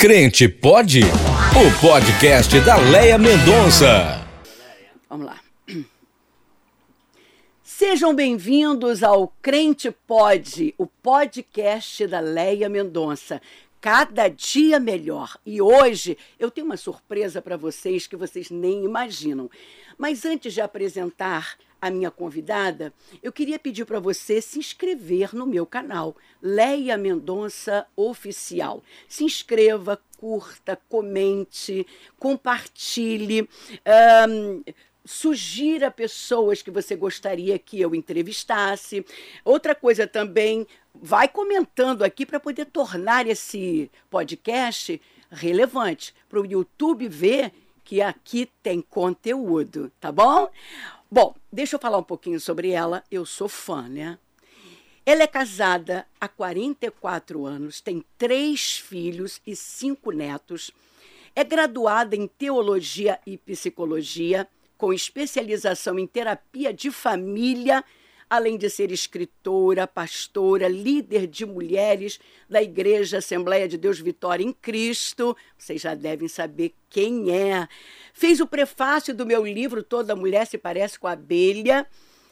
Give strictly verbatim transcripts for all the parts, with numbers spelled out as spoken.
Crente Pode? O podcast da Leia Mendonça. Vamos lá. Sejam bem-vindos ao Crente Pode, o podcast da Leia Mendonça. Cada dia melhor. E hoje eu tenho uma surpresa para vocês que vocês nem imaginam. Mas antes de apresentar a minha convidada, eu queria pedir para você se inscrever no meu canal, Leia Mendonça Oficial. Se inscreva, curta, comente, compartilhe, um, sugira pessoas que você gostaria que eu entrevistasse. Outra coisa também, vai comentando aqui para poder tornar esse podcast relevante, para o YouTube ver que aqui tem conteúdo, tá bom? Bom, deixa eu falar um pouquinho sobre ela. Eu sou fã, né? Ela é casada há quarenta e quatro anos, tem três filhos e cinco netos, é graduada em Teologia e Psicologia, com especialização em terapia de família, além de ser escritora, pastora, líder de mulheres da Igreja Assembleia de Deus Vitória em Cristo. Vocês já devem saber quem é. Fez o prefácio do meu livro Toda Mulher se Parece com a Abelha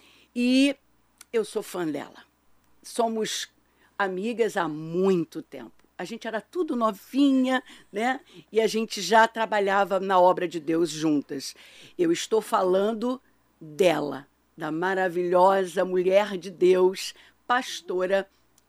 e eu sou fã dela. Somos amigas há muito tempo. A gente era tudo novinha, né? E a gente já trabalhava na obra de Deus juntas. Eu estou falando dela, da maravilhosa mulher de Deus, pastora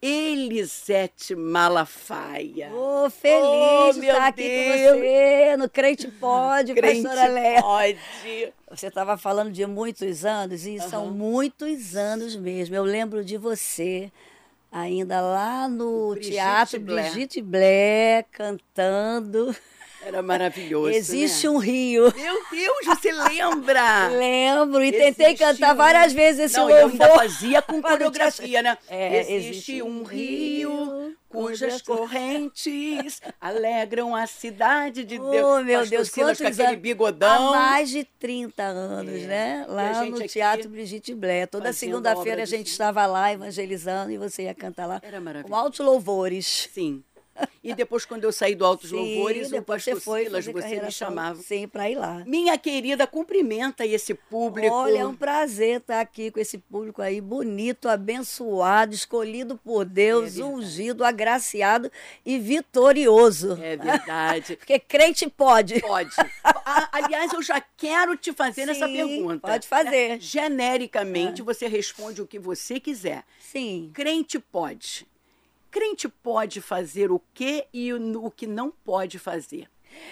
Elisete Malafaia. Ô, oh, feliz oh, de estar aqui Deus. com você, no Crente Pode, Crente pastora Leia. Pode. Você estava falando de muitos anos, e uhum. são muitos anos mesmo. Eu lembro de você, ainda lá no Brigitte Teatro Blé. Brigitte Blé, cantando. Era maravilhoso, Existe né? um rio. Meu Deus, você lembra? Lembro, e existe tentei cantar um... várias vezes esse Não, louvor. eu ainda fazia com coreografia, né? É, existe, existe um rio cujas correntes alegram a cidade de Deus. Oh, meu Pastor Deus, Silas quantos com aquele anos? bigodão. Há mais de trinta anos, é. né? Lá no Teatro Brigitte Blé. Toda segunda-feira a gente estava lá evangelizando e você ia cantar lá. Era maravilhoso. Com altos louvores. Sim. E depois, quando eu saí do Altos Sim, Louvores, o pastor você foi Silas, você me chamava. Sim, para ir lá. Minha querida, cumprimenta esse público. Olha, é um prazer estar aqui com esse público aí, bonito, abençoado, escolhido por Deus, é ungido, agraciado e vitorioso. É verdade. Porque crente pode. Pode. Aliás, eu já quero te fazer Sim, essa pergunta. Pode fazer. Genericamente, ah. você responde o que você quiser. Sim. Crente pode. Crente pode fazer o que e o que não pode fazer?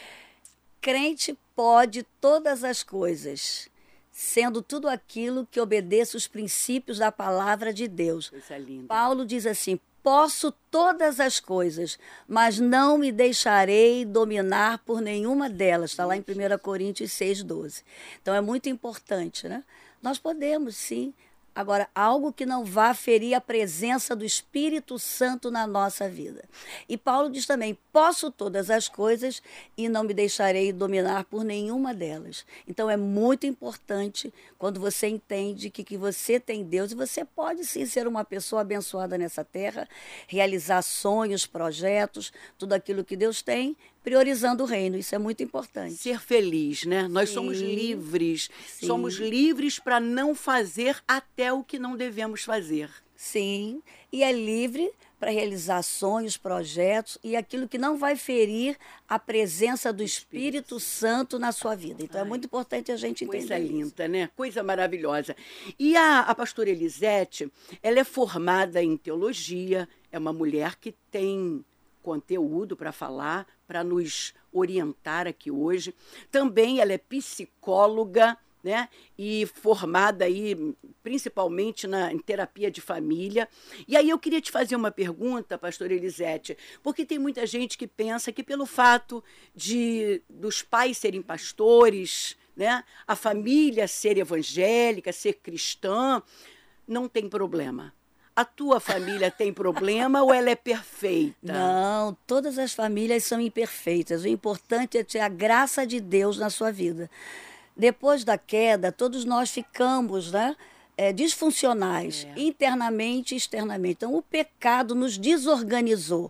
Crente pode todas as coisas, sendo tudo aquilo que obedeça os princípios da palavra de Deus. Coisa linda. Paulo diz assim: posso todas as coisas, mas não me deixarei dominar por nenhuma delas. Está lá em primeira Coríntios seis, doze. Então é muito importante, né? Nós podemos, sim. Agora, algo que não vá ferir a presença do Espírito Santo na nossa vida. E Paulo diz também: posso todas as coisas e não me deixarei dominar por nenhuma delas. Então, é muito importante quando você entende que, que você tem Deus e você pode sim ser uma pessoa abençoada nessa terra, realizar sonhos, projetos, tudo aquilo que Deus tem, priorizando o reino. Isso é muito importante. Ser feliz, né? Nós Sim. somos livres. Sim. Somos livres para não fazer até o que não devemos fazer. Sim, e é livre para realizar sonhos, projetos e aquilo que não vai ferir a presença do Espírito, Espírito Santo na sua vida. Então, Ai, é muito importante a gente entender Coisa linda, isso. né? Coisa maravilhosa. E a, a pastora Elisete, ela é formada em teologia, é uma mulher que tem conteúdo para falar, para nos orientar aqui hoje. Também ela é psicóloga, né? E formada aí principalmente na, em terapia de família. E aí eu queria te fazer uma pergunta, pastora Elisete, porque tem muita gente que pensa que pelo fato de dos pais serem pastores, né? A família ser evangélica, ser cristã, não tem problema. A tua família tem problema ou ela é perfeita? Não, todas as famílias são imperfeitas. O importante é ter a graça de Deus na sua vida. Depois da queda, todos nós ficamos, né, é, disfuncionais, é. internamente e externamente. Então, o pecado nos desorganizou.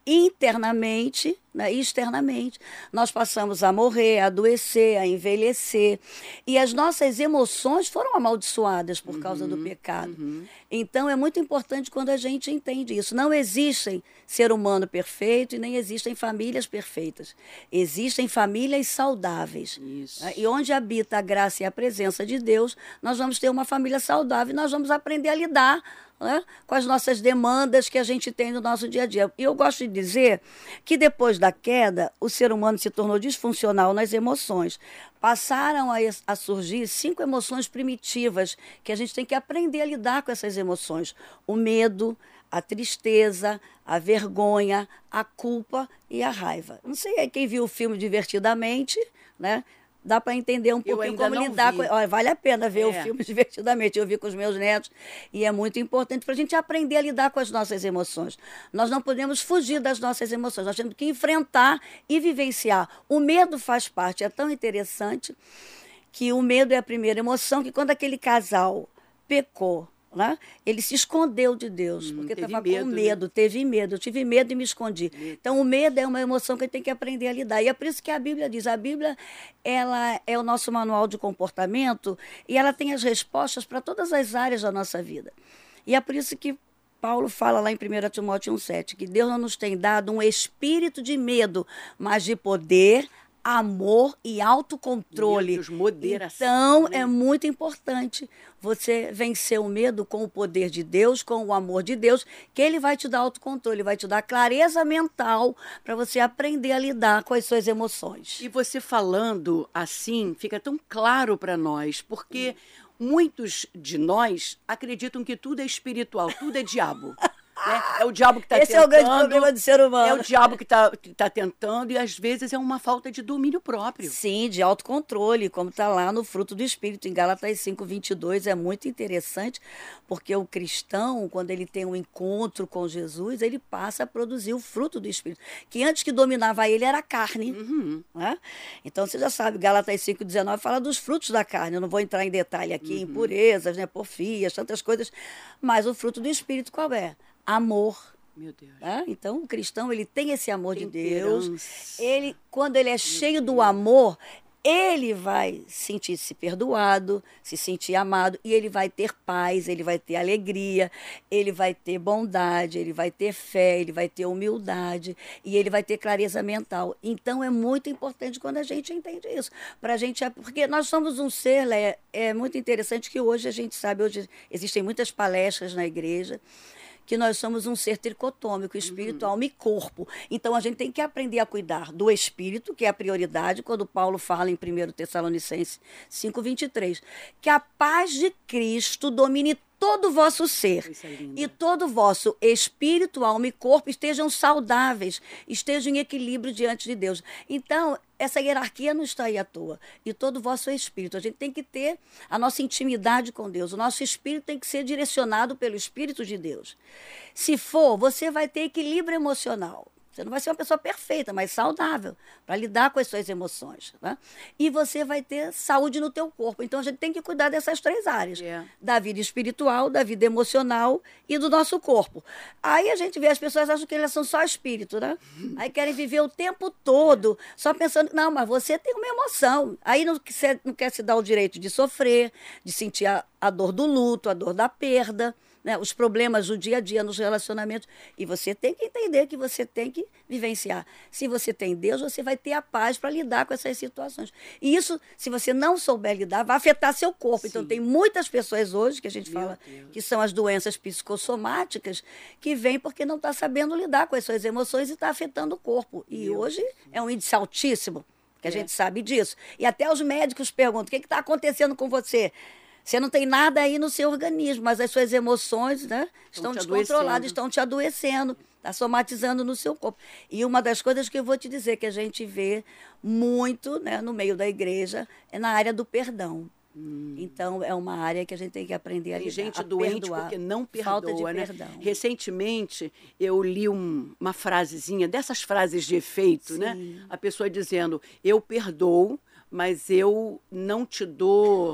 internamente, né, e externamente. Nós passamos a morrer, a adoecer, a envelhecer. E as nossas emoções foram amaldiçoadas por causa do pecado. Uhum. Então, é muito importante quando a gente entende isso. Não existem ser humano perfeito e nem existem famílias perfeitas. Existem famílias saudáveis. Isso. Né? E onde habita a graça e a presença de Deus, nós vamos ter uma família saudável e nós vamos aprender a lidar, né, com as nossas demandas que a gente tem no nosso dia a dia. E eu gosto de dizer que depois da queda, o ser humano se tornou disfuncional nas emoções. Passaram a, a surgir cinco emoções primitivas que a gente tem que aprender a lidar com essas emoções. O medo, a tristeza, a vergonha, a culpa e a raiva. Não sei aí quem viu o filme Divertidamente, né? Dá para entender um pouquinho como lidar vi. com... Olha, vale a pena ver É. o filme Divertidamente. Eu vi com os meus netos e é muito importante para a gente aprender a lidar com as nossas emoções. Nós não podemos fugir das nossas emoções. Nós temos que enfrentar e vivenciar. O medo faz parte. É tão interessante que o medo é a primeira emoção, que quando aquele casal pecou, né, ele se escondeu de Deus, Hum, porque teve estava medo, com né? medo, teve medo. Eu tive medo e me escondi. Então, o medo é uma emoção que a gente tem que aprender a lidar. E é por isso que a Bíblia diz, a Bíblia ela é o nosso manual de comportamento e ela tem as respostas para todas as áreas da nossa vida. E é por isso que Paulo fala lá em primeira Timóteo um, sete, que Deus não nos tem dado um espírito de medo, mas de poder, amor e autocontrole. Meu Deus, moderação, Então, né? é muito importante você vencer o medo com o poder de Deus, com o amor de Deus, que Ele vai te dar autocontrole, vai te dar clareza mental para você aprender a lidar com as suas emoções. E você falando assim, fica tão claro para nós, porque muitos de nós acreditam que tudo é espiritual, tudo é diabo. Né? É o diabo que está tentando. Esse é o grande problema do ser humano. É o diabo que está que tá tentando e às vezes é uma falta de domínio próprio. Sim, de autocontrole, como está lá no fruto do Espírito, em Gálatas cinco, vinte e dois, é muito interessante, porque o cristão, quando ele tem um encontro com Jesus, ele passa a produzir o fruto do Espírito, que antes que dominava ele era a carne. Uhum. Né? Então, você já sabe, Gálatas cinco, dezenove fala dos frutos da carne, eu não vou entrar em detalhe aqui, Uhum. impurezas, né, porfias, tantas coisas, mas o fruto do Espírito qual é? Amor. Meu Deus. Né? Então, o cristão, ele tem esse amor de Deus. Temperança. Ele, quando ele é cheio do amor, ele vai sentir-se perdoado, se sentir amado, e ele vai ter paz, ele vai ter alegria, ele vai ter bondade, ele vai ter fé, ele vai ter humildade, e ele vai ter clareza mental. Então, é muito importante quando a gente entende isso. Pra gente, porque nós somos um ser, é, é muito interessante que hoje a gente sabe, hoje existem muitas palestras na igreja, que nós somos um ser tricotômico, espírito, alma e corpo. Então, a gente tem que aprender a cuidar do espírito, que é a prioridade, quando Paulo fala em primeira Tessalonicenses cinco, vinte e três, que a paz de Cristo domine todo o vosso ser, Isso é lindo. e todo o vosso espírito, alma e corpo estejam saudáveis, estejam em equilíbrio diante de Deus. Então, essa hierarquia não está aí à toa. E todo o vosso espírito. A gente tem que ter a nossa intimidade com Deus. O nosso espírito tem que ser direcionado pelo Espírito de Deus. Se for, você vai ter equilíbrio emocional. Você não vai ser uma pessoa perfeita, mas saudável, para lidar com as suas emoções. Né? E você vai ter saúde no teu corpo. Então, a gente tem que cuidar dessas três áreas. É. Da vida espiritual, da vida emocional e do nosso corpo. Aí a gente vê, as pessoas acham que elas são só espírito, né? Aí querem viver o tempo todo, só pensando, não, mas você tem uma emoção. Aí não quer, não quer se dar o direito de sofrer, de sentir a, a dor do luto, a dor da perda, né, os problemas do dia a dia nos relacionamentos. E você tem que entender que você tem que vivenciar. Se você tem Deus, você vai ter a paz para lidar com essas situações. E isso, se você não souber lidar, vai afetar seu corpo. Sim. Então, tem muitas pessoas hoje, que a gente Meu fala Deus. que são as doenças psicossomáticas, que vêm porque não está sabendo lidar com as suas emoções e está afetando o corpo. E Meu hoje é um índice altíssimo, que a É. gente sabe disso. E até os médicos perguntam, o que está acontecendo com você? Você não tem nada aí no seu organismo, mas as suas emoções, né, estão te descontroladas, adoecendo. estão te adoecendo, está somatizando no seu corpo. E uma das coisas que eu vou te dizer que a gente vê muito, né, no meio da igreja é na área do perdão. Então, é uma área que a gente tem que aprender a Tem lidar, gente a doente perdoar. porque não Falta de perdoa, né? perdão. Recentemente, eu li um- uma frasezinha, dessas frases de efeito, né? Sim. A pessoa dizendo, eu perdoo, mas eu não te dou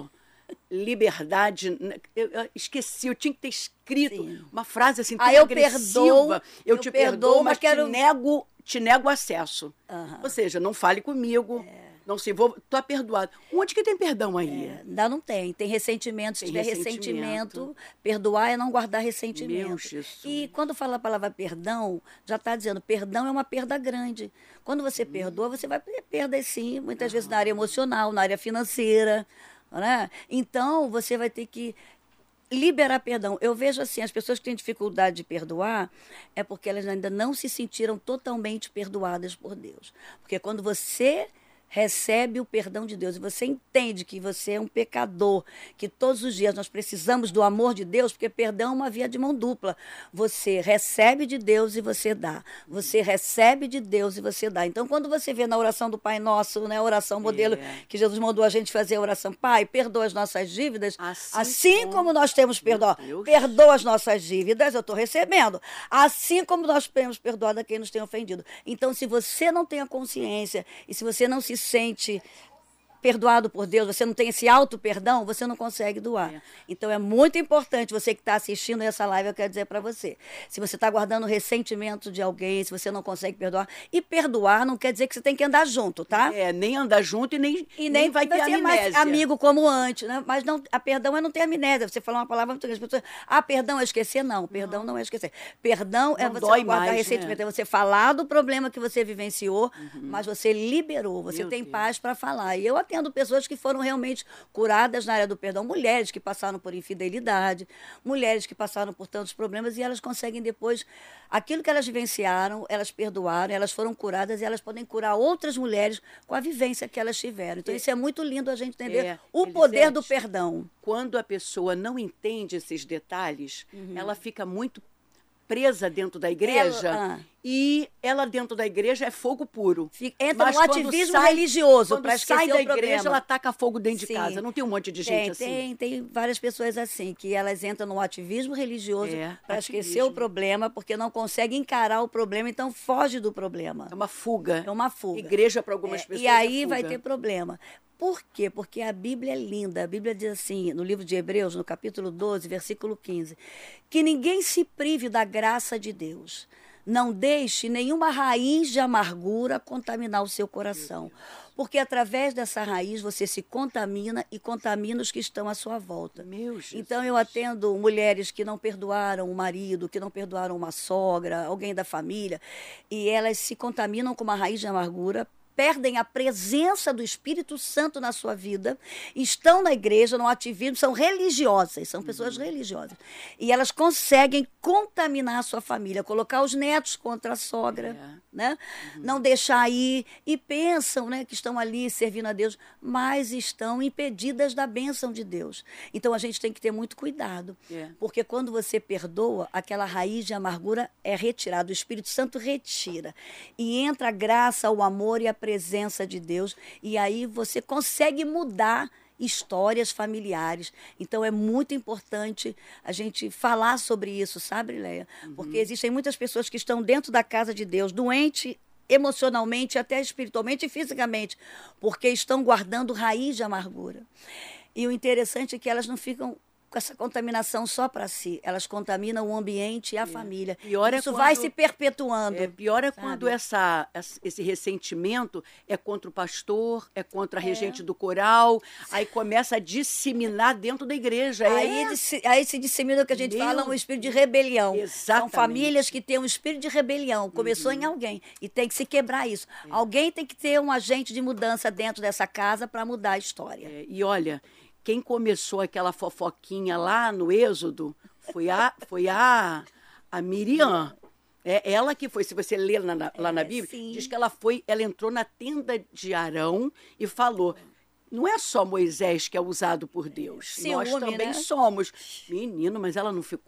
liberdade. Eu, eu esqueci, eu tinha que ter escrito Sim. uma frase assim tão Ah, eu agressiva. perdoo, eu, eu te perdoo, perdoo, mas mas quero- te nego, te nego acesso. Aham. Ou seja, não fale comigo, não se envolva, tô perdoado. Onde que tem perdão aí? É, ainda não tem. Tem ressentimento. Se Tem tiver ressentimento. ressentimento, perdoar é não guardar ressentimento. Meu Jesus. E quando fala a palavra perdão, já está dizendo, perdão é uma perda grande. Quando você Hum. perdoa, você vai ter perdas sim, muitas vezes na área emocional, na área financeira. Né? Então, você vai ter que liberar perdão. Eu vejo assim, as pessoas que têm dificuldade de perdoar é porque elas ainda não se sentiram totalmente perdoadas por Deus. Porque quando você recebe o perdão de Deus e você entende que você é um pecador, que todos os dias nós precisamos do amor de Deus, porque perdão é uma via de mão dupla. Você recebe de Deus e você dá. Você recebe de Deus e você dá. Então, quando você vê na oração do Pai Nosso, né, a oração modelo É. que Jesus mandou a gente fazer a oração, Pai, perdoa as nossas dívidas, Assim assim, como- como nós temos perdoado, Deus. perdoa as nossas dívidas, eu estou recebendo, assim como nós temos perdoado a quem nos tem ofendido. Então, se você não tem a consciência e se você não se sente perdoado por Deus, você não tem esse auto-perdão, você não consegue doar. É. Então, é muito importante, você que está assistindo essa live, eu quero dizer para você, se você está guardando ressentimento de alguém, se você não consegue perdoar, e perdoar não quer dizer que você tem que andar junto, tá? É, nem andar junto e nem, E nem, vai ter ser amnésia. mais amigo como antes, né? Mas não, a perdão é não ter amnésia. Você falou uma palavra muito grande. As pessoas, ah, perdão é esquecer? Não, perdão não, não é esquecer. Perdão é Não você dói não guardar mais, ressentimento. né? É você falar do problema que você vivenciou, mas você liberou, você Meu tem Deus. paz para falar. E eu atendo pessoas que foram realmente curadas na área do perdão. Mulheres que passaram por infidelidade, mulheres que passaram por tantos problemas e elas conseguem depois, aquilo que elas vivenciaram, elas perdoaram, elas foram curadas e elas podem curar outras mulheres com a vivência que elas tiveram. Então, isso é muito lindo a gente entender É, o Elisete, poder do perdão. Quando a pessoa não entende esses detalhes, Uhum. ela fica muito presa dentro da igreja Ela- ah. e ela dentro da igreja é fogo puro. Fica- entra Mas no quando ativismo sai- religioso quando para esquecer sai da o igreja, problema. ela taca fogo dentro de Sim. casa. Não tem um monte de gente Tem, assim. tem, tem várias pessoas assim, que elas entram no ativismo religioso É, para esquecer ativismo. o problema, porque não conseguem encarar o problema, então foge do problema. É uma fuga. É uma fuga. Igreja para algumas É, pessoas e aí é vai fuga. ter problema. Por quê? Porque a Bíblia é linda. A Bíblia diz assim, no livro de Hebreus, no capítulo doze, versículo quinze, que ninguém se prive da graça de Deus. Não deixe nenhuma raiz de amargura contaminar o seu coração. Porque através dessa raiz você se contamina e contamina os que estão à sua volta. Meu Jesus. Então eu atendo mulheres que não perdoaram o marido, que não perdoaram uma sogra, alguém da família, e elas se contaminam com uma raiz de amargura, perdem a presença do Espírito Santo na sua vida, estão na igreja, no ativismo, são religiosas, são pessoas Uhum. religiosas. E elas conseguem contaminar a sua família, colocar os netos contra a sogra, É. né? Não deixar ir, e pensam, né, que estão ali servindo a Deus, mas estão impedidas da bênção de Deus. Então a gente tem que ter muito cuidado, É. porque quando você perdoa, aquela raiz de amargura é retirada, o Espírito Santo retira, e entra a graça, o amor e a presença de Deus, e aí você consegue mudar histórias familiares. Então é muito importante a gente falar sobre isso, sabe, Leia? Porque existem muitas pessoas que estão dentro da casa de Deus, doentes emocionalmente, até espiritualmente e fisicamente, porque estão guardando raiz de amargura. E o interessante é que elas não ficam com essa contaminação só para si, elas contaminam o ambiente e a família. Pior é Isso quando- vai se perpetuando. É, pior é sabe? quando essa, essa- esse ressentimento é contra o pastor, é contra a regente do coral, aí começa a disseminar dentro da igreja. Aí, é. disse- aí se dissemina o que a gente Meu fala, um espírito de rebelião. São Exatamente. famílias que têm um espírito de rebelião. Começou em alguém. E tem que se quebrar isso. Alguém tem que ter um agente de mudança dentro dessa casa para mudar a história. É, e olha, quem começou aquela fofoquinha lá no Êxodo foi a, foi a, a Miriam. É ela que foi, se você ler lá na, lá na É, Bíblia, sim. diz que ela foi, ela entrou na tenda de Arão e falou: não é só Moisés que é usado por Deus, nós Ciúme, também né? somos. Menino, mas ela não ficou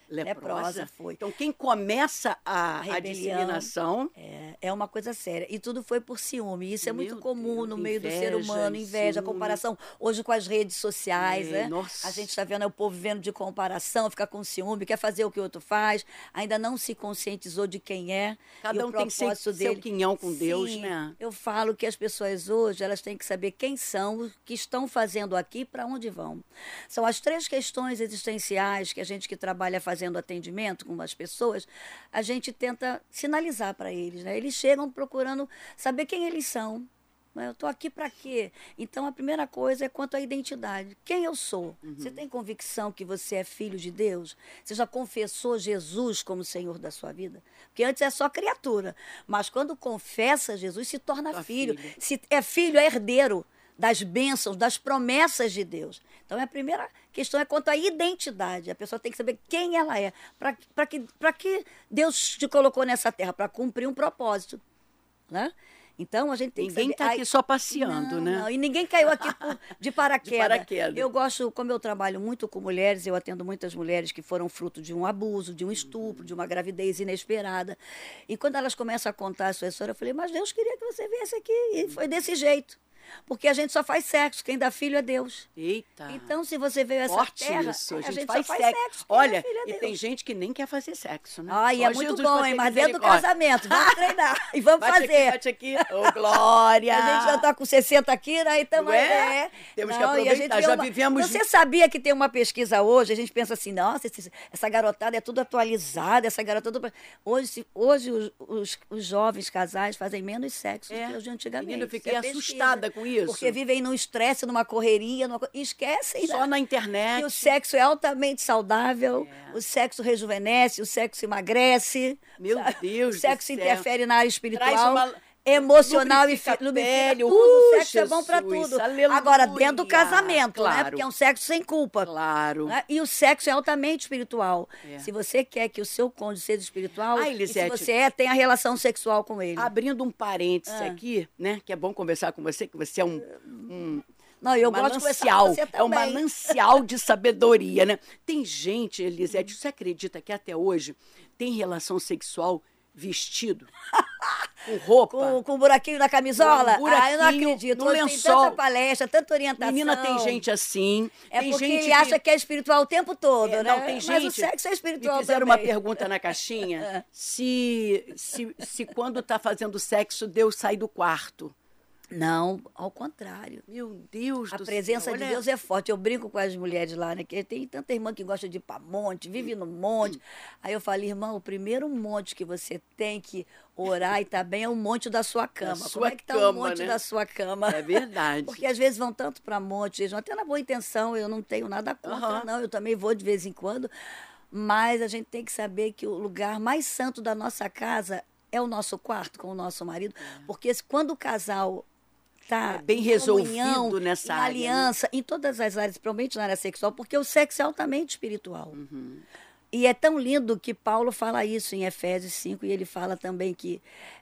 Leprosa? Leprosa foi. Então, quem começa a, A a rebelião. disseminação... É, é uma coisa séria. E tudo foi por ciúme. Isso é muito Meu comum Deus, no meio do ser inveja, humano, inveja, ciúme. comparação. Hoje com as redes sociais, É, né? nossa. A gente está vendo é, o povo vivendo de comparação, fica com ciúme, quer fazer o que o outro faz, ainda não se conscientizou de quem é. Cada e um o tem que ser propósito seu dele. quinhão com Deus, Sim, né? Eu falo que as pessoas hoje, elas têm que saber quem são, o que estão fazendo aqui, para onde vão. São as três questões existenciais que a gente que trabalha fazendo atendimento com as pessoas, a gente tenta sinalizar para eles, né? Eles chegam procurando saber quem eles são. Né? Eu estou aqui para quê? Então, a primeira coisa é quanto à identidade. Quem eu sou? Uhum. Você tem convicção que você é filho de Deus? Você já confessou Jesus como Senhor da sua vida? Porque antes é só criatura. Mas quando confessa Jesus, se torna Sua filho. filha. Se é filho, é herdeiro das bênçãos, das promessas de Deus. Então, a primeira questão é quanto à identidade. A pessoa tem que saber quem ela é. Para que, para que Deus te colocou nessa terra? Para cumprir um propósito. Né? Então, a gente tem ninguém que saber... está aqui só passeando, não, né? Não, e ninguém caiu aqui por, de, paraquedas. de paraquedas. Eu gosto, como eu trabalho muito com mulheres, eu atendo muitas mulheres que foram fruto de um abuso, de um estupro, de uma gravidez inesperada. E quando elas começam a contar a sua história, eu falei, mas Deus queria que você viesse aqui. E foi desse jeito. Porque a gente só faz sexo, quem dá filho é Deus. Eita. Então, se você veio a essa Forte terra, isso. A a gente, gente faz, só faz sexo. sexo. quem Olha, dá filho é e Deus. tem gente que nem quer fazer sexo, né? Ai, Só é muito Jesus bom, pra hein? ter Mas dentro do misericórdia. casamento. Vamos treinar e vamos Bate fazer. aqui, bate aqui. Ô, Glória! A gente já está com sessenta quilos, aí estamos... É? É. Temos que Não, e a aproveitar, gente vê já uma- vivemos- Você sabia que tem uma pesquisa hoje, a gente pensa assim, nossa, esse- essa garotada é tudo atualizada, essa garotada... tudo- Hoje, se- hoje os, os- os jovens casais fazem menos sexo É. do que os de antigamente. Menina, eu Isso fiquei é pesquisa. assustada com isso. Porque vivem num estresse, numa correria, numa... co- esquecem. Só né? na internet. Que o sexo é altamente saudável, É. o sexo rejuvenesce, o sexo emagrece. Meu sabe? Deus O sexo do céu. interfere na área espiritual, Traz uma- emocional e lubrifica fi- a lubrifica pele. tudo. Uh, O sexo é bom para Jesus, tudo. aleluia. Agora, dentro do casamento, né? Claro. Porque é um sexo sem culpa. Claro. Né? E o sexo é altamente espiritual. É. Se você quer que o seu cônjuge seja espiritual, Ah, e se Elisete, você é, tenha relação sexual com ele. Abrindo um parêntese Ah. aqui, né? Que é bom conversar com você, que você é um, um Não, eu gosto de conversar com manancial, você é um também. manancial de sabedoria, né? Tem gente, Elisete, você acredita que até hoje tem relação sexual vestido? Com roupa? Com, com um buraquinho na camisola? Com um ah, eu não buraquinho acredito. no Hoje tem lençol. tanta palestra, tanta orientação. Menina, tem gente assim. É tem porque gente ele acha que é espiritual o tempo todo, É, né? não, tem gente. Mas o sexo é espiritual Me fizeram também. uma pergunta na caixinha se, se, se quando está fazendo sexo, Deus sai do quarto. Não, ao contrário. Meu Deus A do presença céu. de olha- Deus é forte. Eu brinco com as mulheres lá, né? Que tem tanta irmã que gosta de ir para monte, vive no monte. Aí eu falei, irmão, o primeiro monte que você tem que orar e tá bem é o monte da sua cama. Como sua é que tá cama, o monte né? da sua cama? É verdade. Porque às vezes vão tanto para monte, eles vão até na boa intenção, eu não tenho nada contra, Aham. não. Eu também vou de vez em quando. Mas a gente tem que saber que o lugar mais santo da nossa casa é o nosso quarto com o nosso marido. Porque se- quando o casal tá É bem em resolvido comunhão, nessa em área, né? aliança, em todas as áreas, principalmente na área sexual, porque o sexo é altamente espiritual. Uhum. E é tão lindo que Paulo fala isso em Efésios cinco, e ele fala também que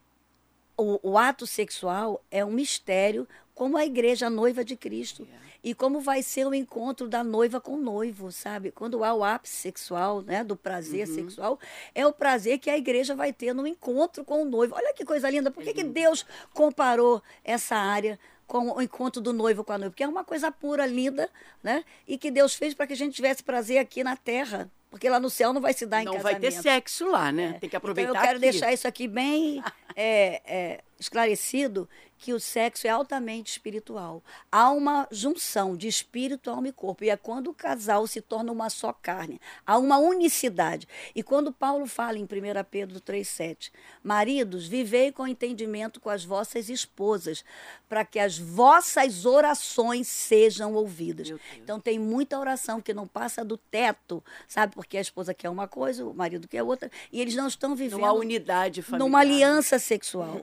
o, o ato sexual é um mistério, como a igreja, a noiva de Cristo. E como vai ser o encontro da noiva com o noivo, sabe? Quando há o ápice sexual, né, do prazer sexual, é o prazer que a igreja vai ter no encontro com o noivo. Olha que coisa linda. Por que, que Deus comparou essa área com o encontro do noivo com a noiva? Porque é uma coisa pura, linda, né? E que Deus fez para que a gente tivesse prazer aqui na terra. Porque lá no céu não vai se dar em Não casamento. vai ter sexo lá, né? Tem que aproveitar Então eu quero aqui. deixar isso aqui bem é, é, esclarecido, que o sexo é altamente espiritual. Há uma junção de espírito, alma e corpo. E é quando o casal se torna uma só carne. Há uma unicidade. E quando Paulo fala em primeira Pedro três, sete, maridos, vivei com entendimento com as vossas esposas, para que as vossas orações sejam ouvidas. Meu Deus. Então tem muita oração que não passa do teto, sabe? Porque a esposa quer uma coisa, o marido quer outra, e eles não estão vivendo Numa unidade familiar. numa aliança sexual. Então,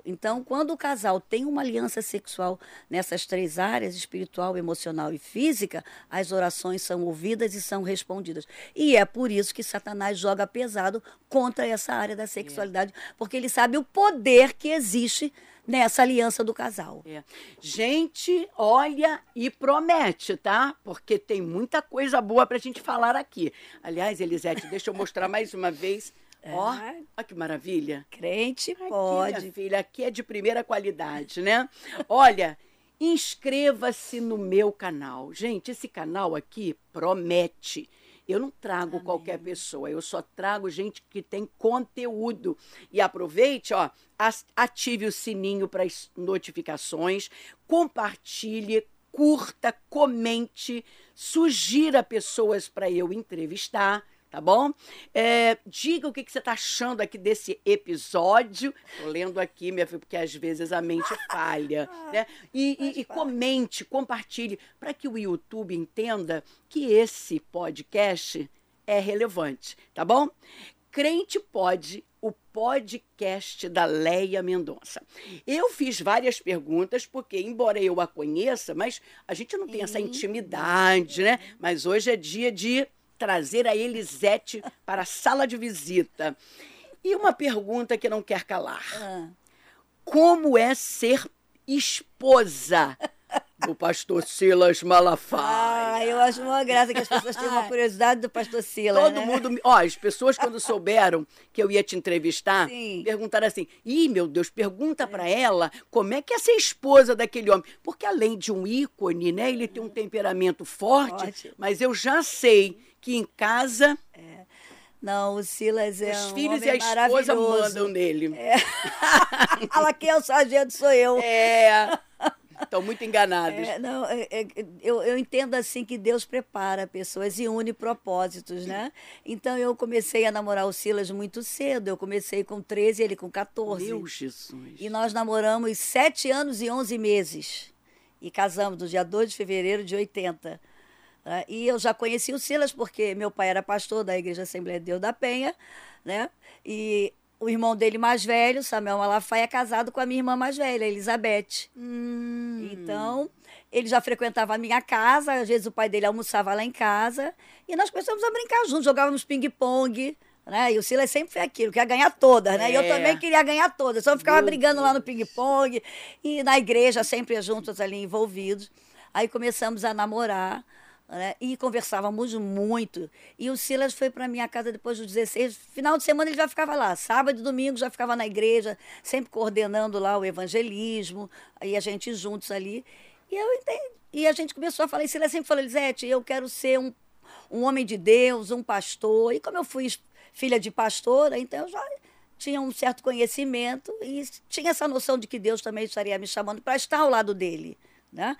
Então, quando o casal tem uma aliança sexual nessas três áreas, espiritual, emocional e física, as orações são ouvidas e são respondidas. E é por isso que Satanás joga pesado contra essa área da sexualidade, é. porque ele sabe o poder que existe nessa aliança do casal. É. Gente, olha e promete, tá? Porque tem muita coisa boa pra gente falar aqui. Aliás, Elisete, deixa eu mostrar mais uma vez. É. Ó, olha que maravilha. Crente aqui, pode. Minha filha, aqui é de primeira qualidade, né? Olha, inscreva-se no meu canal. Gente, esse canal aqui promete. Eu não trago Amém. Qualquer pessoa, eu só trago gente que tem conteúdo. E aproveite, ó, ative o sininho para as notificações, compartilhe, curta, comente, sugira pessoas para eu entrevistar, tá bom? É, diga o que, que você está achando aqui desse episódio. Tô lendo aqui, minha filha, porque às vezes a mente falha, né? E, e, e comente, compartilhe, para que o YouTube entenda que esse podcast é relevante, tá bom? Crente Pode, o podcast da Leia Mendonça. Eu fiz várias perguntas, porque, embora eu a conheça, mas a gente não tem essa intimidade, né? Mas hoje é dia de trazer a Elisete para a sala de visita. E uma pergunta que não quer calar. Ah. Como é ser esposa do pastor Silas Malafaia? Ah, eu acho uma graça que as pessoas têm uma curiosidade do pastor Silas, Todo né? mundo... Ó, as pessoas, quando souberam que eu ia te entrevistar, Sim. perguntaram assim, ih, meu Deus, pergunta para ela como é que é ser esposa daquele homem. Porque além de um ícone, né, ele tem um temperamento forte, forte. Mas eu já sei que em casa... É. Não, o Silas é Os um filhos homem e a esposa maravilhoso. mandam nele. É. Ela, quem é o sargento sou eu. É... Estão muito enganados. É, não, é, é, eu, eu entendo assim que Deus prepara pessoas e une propósitos, né? Então eu comecei a namorar o Silas muito cedo. Eu comecei com treze, ele com quatorze. Meu Jesus. E nós namoramos sete anos e onze meses. E casamos no dia dois de fevereiro de oitenta. Né? E eu já conheci o Silas porque meu pai era pastor da Igreja Assembleia de Deus da Penha, né? E o irmão dele mais velho, Samuel Malafaia, é casado com a minha irmã mais velha, Elizabeth. Hum. Então, ele já frequentava a minha casa, às vezes o pai dele almoçava lá em casa, e nós começamos a brincar juntos, jogávamos ping-pong, né? E o Silas sempre foi aquilo, queria ganhar todas, né? É. E eu também queria ganhar todas, só ficava Meu brigando Deus. Lá no ping-pong, e na igreja sempre juntos ali envolvidos. Aí começamos a namorar, né? E conversávamos muito. E o Silas foi para minha casa depois dos dezesseis. Final de semana ele já ficava lá. Sábado e domingo já ficava na igreja, sempre coordenando lá o evangelismo. Aí a gente juntos ali. E eu entendi. E a gente começou a falar. E Silas sempre falou, Elisete, eu quero ser um, um homem de Deus, um pastor. E como eu fui filha de pastora, então eu já tinha um certo conhecimento e tinha essa noção de que Deus também estaria me chamando para estar ao lado dele, né?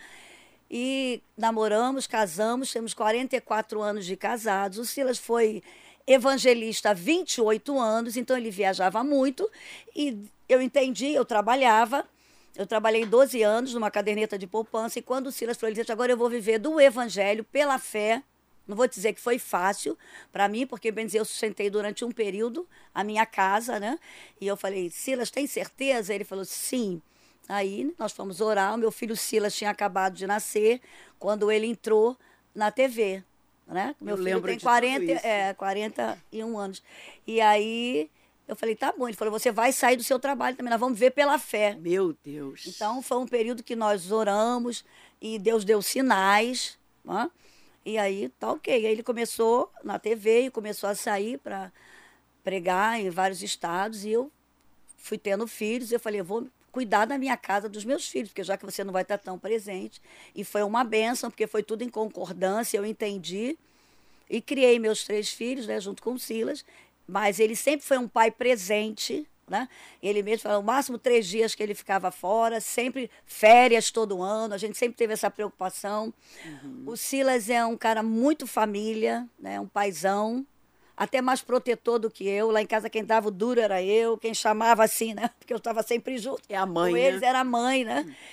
E namoramos, casamos, temos quarenta e quatro anos de casados. O Silas foi evangelista há vinte e oito anos, então ele viajava muito. E eu entendi, eu trabalhava. Eu trabalhei doze anos numa caderneta de poupança. E quando o Silas falou, ele disse, agora eu vou viver do evangelho pela fé. Não vou dizer que foi fácil para mim, porque, bem dizer, eu sustentei durante um período a minha casa, né? E eu falei, Silas, tem certeza? Ele falou, sim. Aí nós fomos orar, o meu filho Silas tinha acabado de nascer quando ele entrou na T V, né? Meu eu filho tem quarenta, é, quarenta e um anos. E aí eu falei, tá bom. Ele falou, você vai sair do seu trabalho também, nós vamos ver pela fé. Meu Deus. Então foi um período que nós oramos e Deus deu sinais, né? E aí tá ok. Aí ele começou na T V e começou a sair para pregar em vários estados e eu fui tendo filhos e eu falei, eu vou cuidar da minha casa, dos meus filhos, porque já que você não vai estar tão presente. E foi uma bênção, porque foi tudo em concordância, eu entendi. E criei meus três filhos, né, junto com o Silas. Mas ele sempre foi um pai presente, né? Ele mesmo falou, o máximo três dias que ele ficava fora, sempre férias todo ano, a gente sempre teve essa preocupação. Uhum. O Silas é um cara muito família, né, um paizão, até mais protetor do que eu. Lá em casa quem dava o duro era eu, quem chamava assim, né? Porque eu estava sempre junto. É a mãe, com né? eles, era a mãe, né? Hum.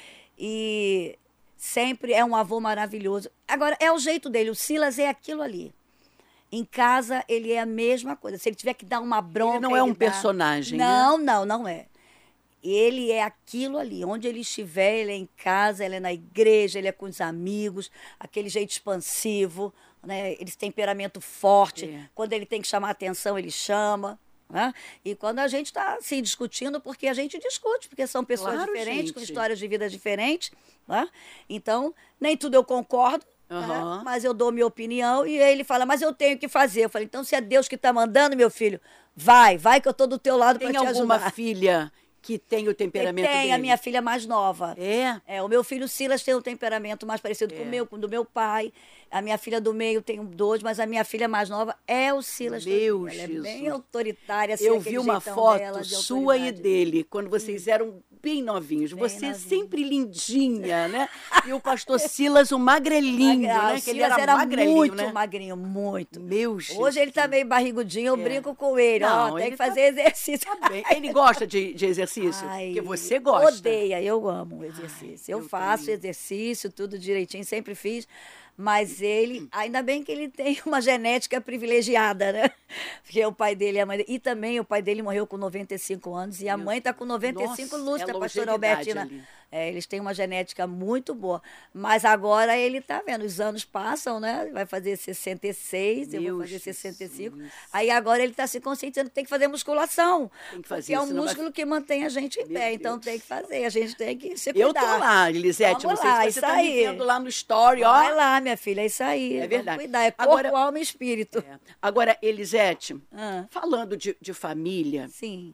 E sempre é um avô maravilhoso. Agora, é o jeito dele. O Silas é aquilo ali. Em casa, ele é a mesma coisa. Se ele tiver que dar uma bronca... Ele não é um dá... personagem, Não, né? não, não é. Ele é aquilo ali, onde ele estiver, ele é em casa, ele é na igreja, ele é com os amigos, aquele jeito expansivo, né? Esse temperamento forte. É. Quando ele tem que chamar atenção, ele chama. Né? E quando a gente está assim, discutindo, porque a gente discute, porque são pessoas Claro, diferentes, gente. com histórias de vida diferentes. Né? Então, nem tudo eu concordo. Aham. Né? Mas eu dou minha opinião e ele fala, mas eu tenho que fazer. Eu falei, então se é Deus que está mandando, meu filho, vai, vai que eu estou do teu lado para Tem te alguma ajudar. filha que tem o E temperamento tem dele? a minha filha mais nova. É? É, o meu filho Silas tem um temperamento mais parecido com o É. meu, com o do meu pai. A minha filha do meio tem dois, mas a minha filha mais nova é o Silas. Meu Ela é Jesus. bem autoritária. Assim, Eu aquele vi uma jeitão foto dela de sua e autoridade. dele, quando vocês eram bem novinhos. Bem Você novinho. sempre lindinha, né? E o pastor Silas, um magrelinho, Ah, né? o Que ele Silas era, era magrelinho, muito né? magrinho, muito. Meu Jesus. Hoje ele tá meio barrigudinho, eu É. brinco com ele. Não, Ó, tem ele que tá- fazer exercício. Tá bem. Ele gosta de, de exercício? Ai, Porque você gosta. Odeia, eu amo o exercício. eu eu faço também. exercício, tudo direitinho, sempre fiz. Mas ele, ainda bem que ele tem uma genética privilegiada, né? Porque o pai dele e a mãe dele. E também o pai dele morreu com noventa e cinco anos e a Meu mãe está com noventa e cinco Nossa, lustra, é a pastora longevidade Albertina. ali. É, eles têm uma genética muito boa. Mas agora ele tá vendo, os anos passam, né? Vai fazer sessenta e seis, eu Meu vou fazer sessenta e cinco. Jesus. Aí agora ele está se conscientizando que tem que fazer musculação. Tem que fazer, porque é um senão vai- músculo que mantém a gente em Meu pé. Então Deus. tem que fazer, a gente tem que se Eu cuidar. tô lá, Elisete. Vamos Não sei lá, se você isso tá me aí. vendo lá no story, ó. Vai lá, minha filha, é isso aí. É Vamos verdade. cuidar, é corpo, Agora- alma e espírito. É. Agora, Elisete, Ah. falando de, de família, Sim.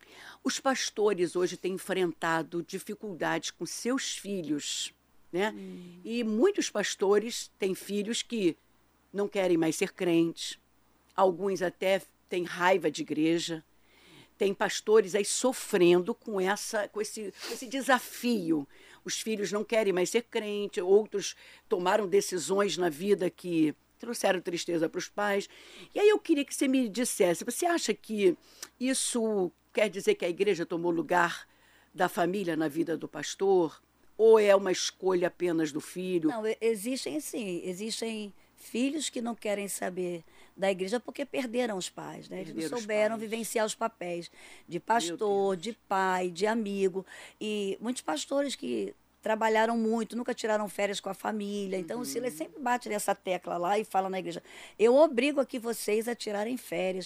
os pastores hoje têm enfrentado dificuldades com seus filhos, né? Hum. E muitos pastores têm filhos que não querem mais ser crentes, alguns até têm raiva de igreja. Tem pastores aí sofrendo com, essa, com, esse, com esse desafio. Os filhos não querem mais ser crente, outros tomaram decisões na vida que trouxeram tristeza para os pais. E aí eu queria que você me dissesse, você acha que isso quer dizer que a igreja tomou lugar da família na vida do pastor? Ou é uma escolha apenas do filho? Não, e- existem sim, existem filhos que não querem saber da igreja porque perderam os pais, né? Eles Perderam não os souberam pais. vivenciar os papéis de pastor, de pai, de amigo. E muitos pastores que trabalharam muito, nunca tiraram férias com a família. Então Uhum. o Silas sempre bate nessa tecla lá e fala na igreja: eu obrigo aqui vocês a tirarem férias.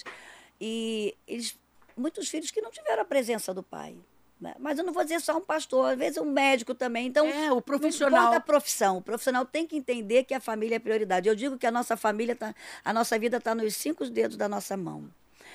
E eles, muitos filhos que não tiveram a presença do pai. Né? Mas eu não vou dizer só um pastor, às vezes um médico também. Então, É, o não profissional. importa a profissão. O profissional tem que entender que a família é prioridade. Eu digo que a nossa família, tá, a nossa vida está nos cinco dedos da nossa mão.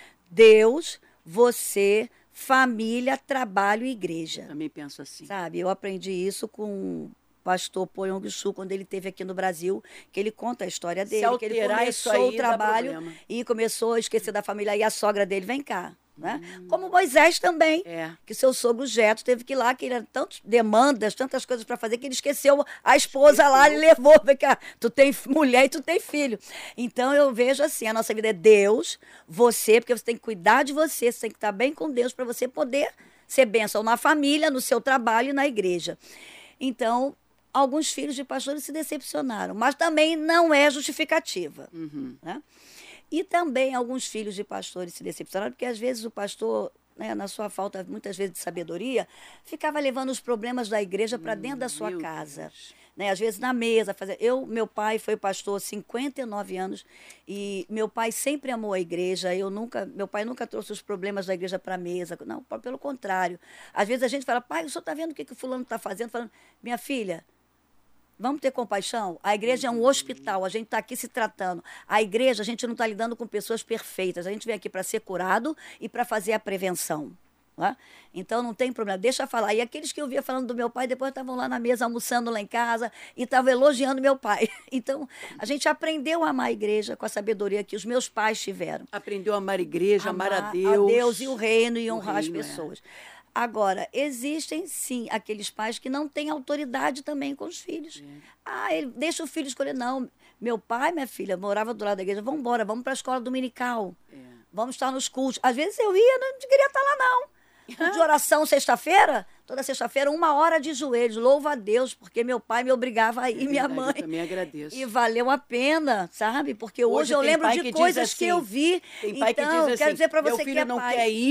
Deus, você, família, trabalho e igreja. Também penso assim. Sabe? Eu aprendi isso com o pastor Poyong Su, quando ele esteve aqui no Brasil, que ele conta a história dele, que ele alterar isso começou aí o dá trabalho problema. e começou a esquecer da família. E a sogra dele, vem cá. Né? Como Moisés também, É. que seu sogro Jeto teve que ir lá, que ele era tantas demandas, tantas coisas para fazer, que ele esqueceu a esposa lá e levou. Vem cá, tu tem mulher e tu tem filho. Então eu vejo assim, a nossa vida é Deus, você, porque você tem que cuidar de você, você tem que estar bem com Deus para você poder ser bênção na família, no seu trabalho e na igreja. Então, alguns filhos de pastores se decepcionaram, mas também não é justificativa. Uhum. Né? E também alguns filhos de pastores se decepcionaram, porque às vezes o pastor, né, na sua falta, muitas vezes, de sabedoria, ficava levando os problemas da igreja para dentro da sua meu casa. Deus. Né, às vezes na mesa. Fazer... Eu, meu pai foi pastor há cinquenta e nove anos e meu pai sempre amou a igreja. Eu nunca, meu pai nunca trouxe os problemas da igreja para a mesa. Não, pelo contrário. Às vezes a gente fala, pai, o senhor está vendo o que, que o fulano está fazendo? Falando, minha filha, vamos ter compaixão? A igreja é um hospital, a gente está aqui se tratando. A igreja, a gente não está lidando com pessoas perfeitas. A gente vem aqui para ser curado e para fazer a prevenção. Né? Então não tem problema, deixa eu falar. E aqueles que eu via falando do meu pai, depois estavam lá na mesa almoçando lá em casa e estavam elogiando meu pai. Então a gente aprendeu a amar a igreja com a sabedoria que os meus pais tiveram. Aprendeu a amar a igreja, amar, a Amar Deus. a Deus e o reino e O honrar as reino, é. pessoas. Agora, existem sim aqueles pais que não têm autoridade também com os filhos. Ah, ele deixa o filho escolher. Não, meu pai, minha filha, morava do lado da igreja. Vamos embora, vamos para a escola dominical. É. Vamos estar nos cultos. Às vezes eu ia, não queria estar lá, não. Culto de oração sexta-feira, toda sexta-feira, uma hora de joelhos. Louva a Deus, porque meu pai me obrigava a ir, É minha verdade, mãe. Eu também agradeço. E valeu a pena, sabe? Porque hoje, Hoje eu tem lembro pai de que diz coisas assim, que eu vi. Tem pai então, que diz assim, quero dizer para meu você filho que é não pai. quer ir,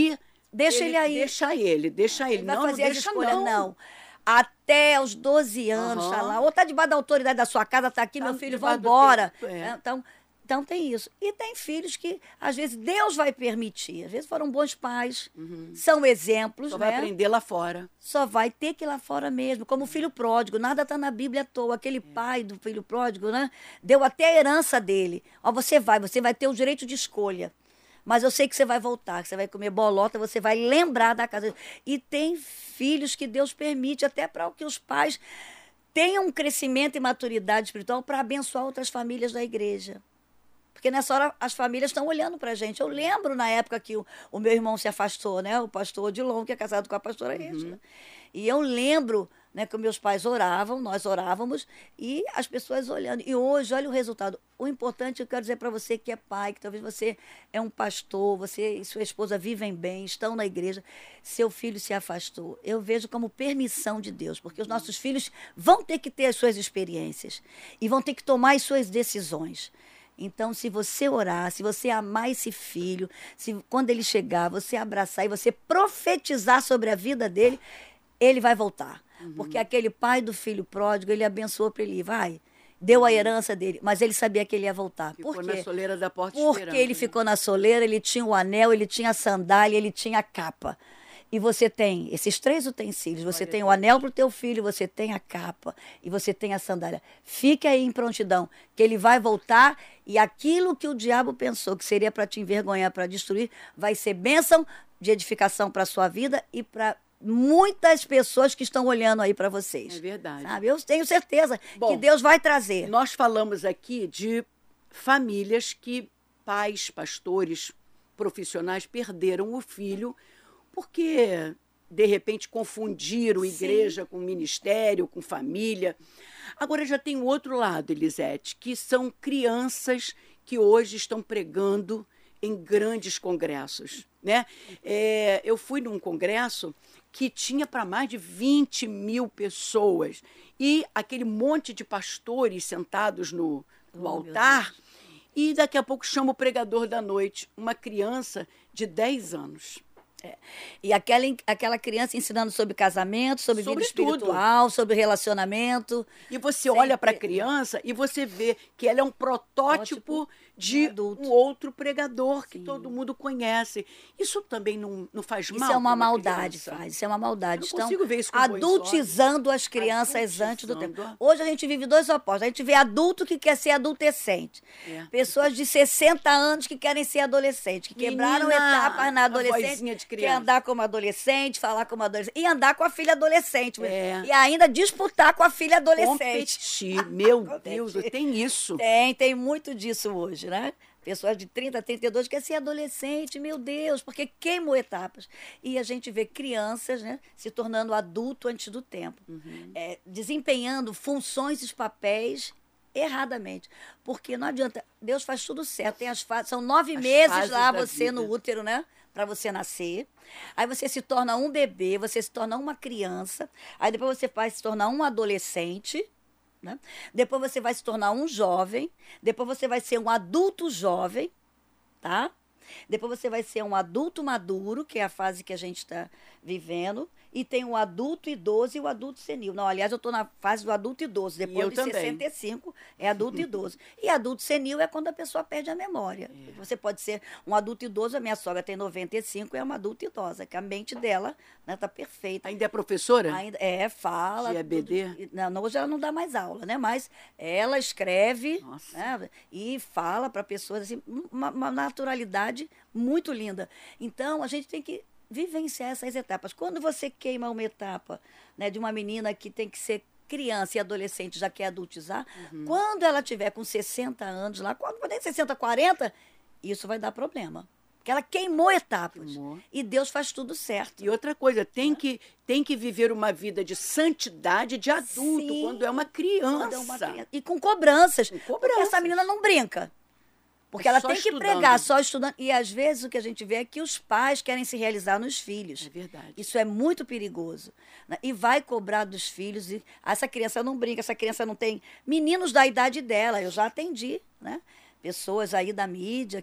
deixa ele, ele aí. Deixa ele, deixa ele. Ele vai não, fazer não as deixa escolhas, não. não. Até os doze anos, Uhum. tá lá. Ou tá debaixo da autoridade da sua casa, tá aqui, Tá meu filho, debaixo do vambora. tempo, é. Então, então tem isso. E tem filhos que, às vezes, Deus vai permitir. Às vezes foram bons pais, são exemplos, Só né? vai aprender lá fora. Só vai ter que ir lá fora mesmo, como o filho pródigo. Nada está na Bíblia à toa. Aquele pai do filho pródigo, né? Deu até a herança dele. Ó, você vai, você vai ter o direito de escolha. Mas eu sei que você vai voltar, que você vai comer bolota, você vai lembrar da casa. E tem filhos que Deus permite até para que os pais tenham um crescimento e maturidade espiritual para abençoar outras famílias da igreja. Porque nessa hora as famílias estão olhando para a gente. Eu lembro na época que o, o meu irmão se afastou, né? O pastor Odilon, que é casado com a pastora Regina. E eu lembro, né, que meus pais oravam, nós orávamos, e as pessoas olhando. E hoje, olha o resultado. O importante, eu quero dizer para você que é pai, que talvez você é um pastor, você e sua esposa vivem bem, estão na igreja, seu filho se afastou. Eu vejo como permissão de Deus, porque os nossos filhos vão ter que ter as suas experiências e vão ter que tomar as suas decisões. Então, se você orar, se você amar esse filho, se quando ele chegar, você abraçar e você profetizar sobre a vida dele, ele vai voltar. Uhum. Porque aquele pai do filho pródigo, ele abençoou para ele ir, vai, deu a herança dele, mas ele sabia que ele ia voltar. Ficou Por quê? na soleira da porta Porque esperando, ele né? ficou na soleira, ele tinha o anel, ele tinha a sandália, ele tinha a capa. E você tem esses três utensílios. Você Olha tem o Deus. anel para o teu filho, você tem a capa e você tem a sandália. Fique aí em prontidão, que ele vai voltar e aquilo que o diabo pensou que seria para te envergonhar, para destruir, vai ser bênção de edificação para a sua vida e para muitas pessoas que estão olhando aí para vocês. É verdade. Sabe? Eu tenho certeza Bom, que Deus vai trazer. Nós falamos aqui de famílias que pais, pastores, profissionais perderam o filho porque, de repente, confundiram igreja com ministério, com família. Agora já tem o outro lado, Elisete, que são crianças que hoje estão pregando em grandes congressos, né? É, eu fui num congresso que tinha para mais de vinte mil pessoas e aquele monte de pastores sentados no, no Oh, altar e daqui a pouco chama o pregador da noite, uma criança de dez anos. É. E aquela, aquela criança ensinando sobre casamento, sobre, Sobre vida espiritual, sobre relacionamento. E você Sempre. olha para a criança e você vê que ela é um protótipo de adulto. um outro pregador que Sim. todo mundo conhece. Isso também não, não faz Isso mal? é uma pra maldade, criança? faz. Isso é uma maldade. Eu não consigo ver isso com bons adultizando as crianças antes do Adultizando. tempo. Hoje a gente vive dois opostos. A gente vê adulto que quer ser adolescente. É. Pessoas de sessenta anos que querem ser adolescente, que quebraram Menina, etapas na a adolescência. vozinha de Quer criança. andar como adolescente, falar como adolescente. E andar com a filha adolescente. É. E ainda disputar com a filha adolescente. Competir. Meu Competir. Deus, tem isso. Tem, tem muito disso hoje, né? Pessoas de trinta, trinta e dois querem ser adolescente, meu Deus, porque queimou etapas. E a gente vê crianças, né, se tornando adulto antes do tempo, Uhum. é, desempenhando funções e papéis erradamente. Porque não adianta, Deus faz tudo certo, tem as fases, são nove As meses fases lá da você no vida. útero, né? Para você nascer. Aí você se torna um bebê, você se torna uma criança. Aí depois você vai se tornar um adolescente. Né? Depois você vai se tornar um jovem. Depois você vai ser um adulto jovem. Tá? Depois você vai ser um adulto maduro, que é a fase que a gente está vivendo. E tem o adulto idoso e o adulto senil. Não, aliás, eu estou na fase do adulto idoso. eu Depois de também. sessenta e cinco é adulto idoso. E adulto senil é quando a pessoa perde a memória. É. Você pode ser um adulto idoso. A minha sogra tem noventa e cinco, é uma adulta idosa, que a mente dela está perfeita. Ainda é professora? Ainda, é, fala. De E B D? tudo. Não, não, hoje ela não dá mais aula, né? Mas ela escreve, Nossa. né? E fala para pessoas assim, uma, uma naturalidade muito linda. Então, a gente tem que vivenciar essas etapas. Quando você queima uma etapa, né, de uma menina que tem que ser criança e adolescente, já quer adultizar, Uhum. quando ela tiver com sessenta anos lá, quando nem sessenta, quarenta, isso vai dar problema. Porque ela queimou etapas. Queimou. E Deus faz tudo certo. E outra coisa, tem que, tem que viver uma vida de santidade de adulto, Sim. quando é uma criança. Quando é uma criança. E com cobranças. Com Porque cobranças. essa menina não brinca. Porque É ela só tem que estudando. pregar, só estudando. E às vezes o que a gente vê é que os pais querem se realizar nos filhos. É verdade. Isso é muito perigoso. Né? E vai cobrar dos filhos. E essa criança não brinca, essa criança não tem meninos da idade dela. Eu já atendi, né? Pessoas aí da mídia que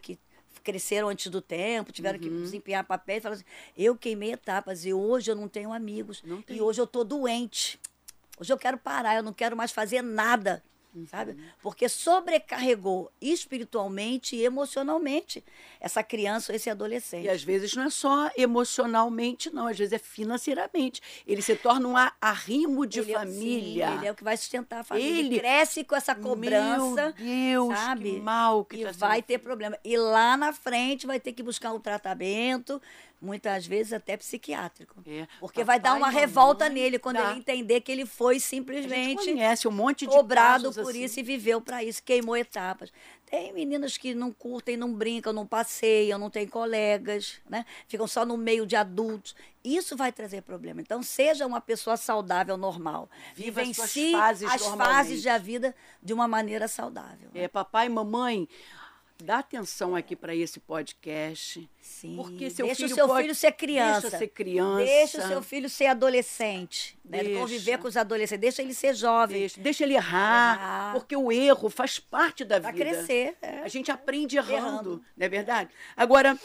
cresceram antes do tempo, tiveram uhum. que desempenhar papéis, falaram assim, eu queimei etapas e hoje eu não tenho amigos. Não e hoje eu estou doente. Hoje eu quero parar, eu não quero mais fazer nada. Uhum. Sabe? Porque sobrecarregou espiritualmente e emocionalmente essa criança ou esse adolescente. E às vezes não é só emocionalmente, não, às vezes é financeiramente. Ele se torna um arrimo de ele, família. Sim, ele é o que vai sustentar a família. Ele, ele cresce com essa cobrança. Meu Deus, sabe? Que mal que E tá vai sendo. ter problema. E lá na frente vai ter que buscar um tratamento, muitas vezes até psiquiátrico. É. Porque Papai, vai dar uma revolta nele quando dá. ele entender que ele foi simplesmente a gente conhece um monte de cobrado por assim. isso e viveu para isso, queimou etapas. Tem meninas que não curtem, não brincam, não passeiam, não têm colegas, né? Ficam só no meio de adultos. Isso vai trazer problema. Então, seja uma pessoa saudável, normal. Vivencie as fases, as fases da vida de uma maneira saudável. É, né? Papai e mamãe, dá atenção aqui para esse podcast. Sim. Porque seu deixa filho o seu pode... filho ser criança. Deixa ser criança. Deixa o seu filho ser adolescente. Né? Conviver com os adolescentes. Deixa ele ser jovem. Deixa, deixa ele errar, errar. Porque o erro faz parte da pra vida. Para crescer. É. A gente aprende errando, errando. Não é verdade? Agora...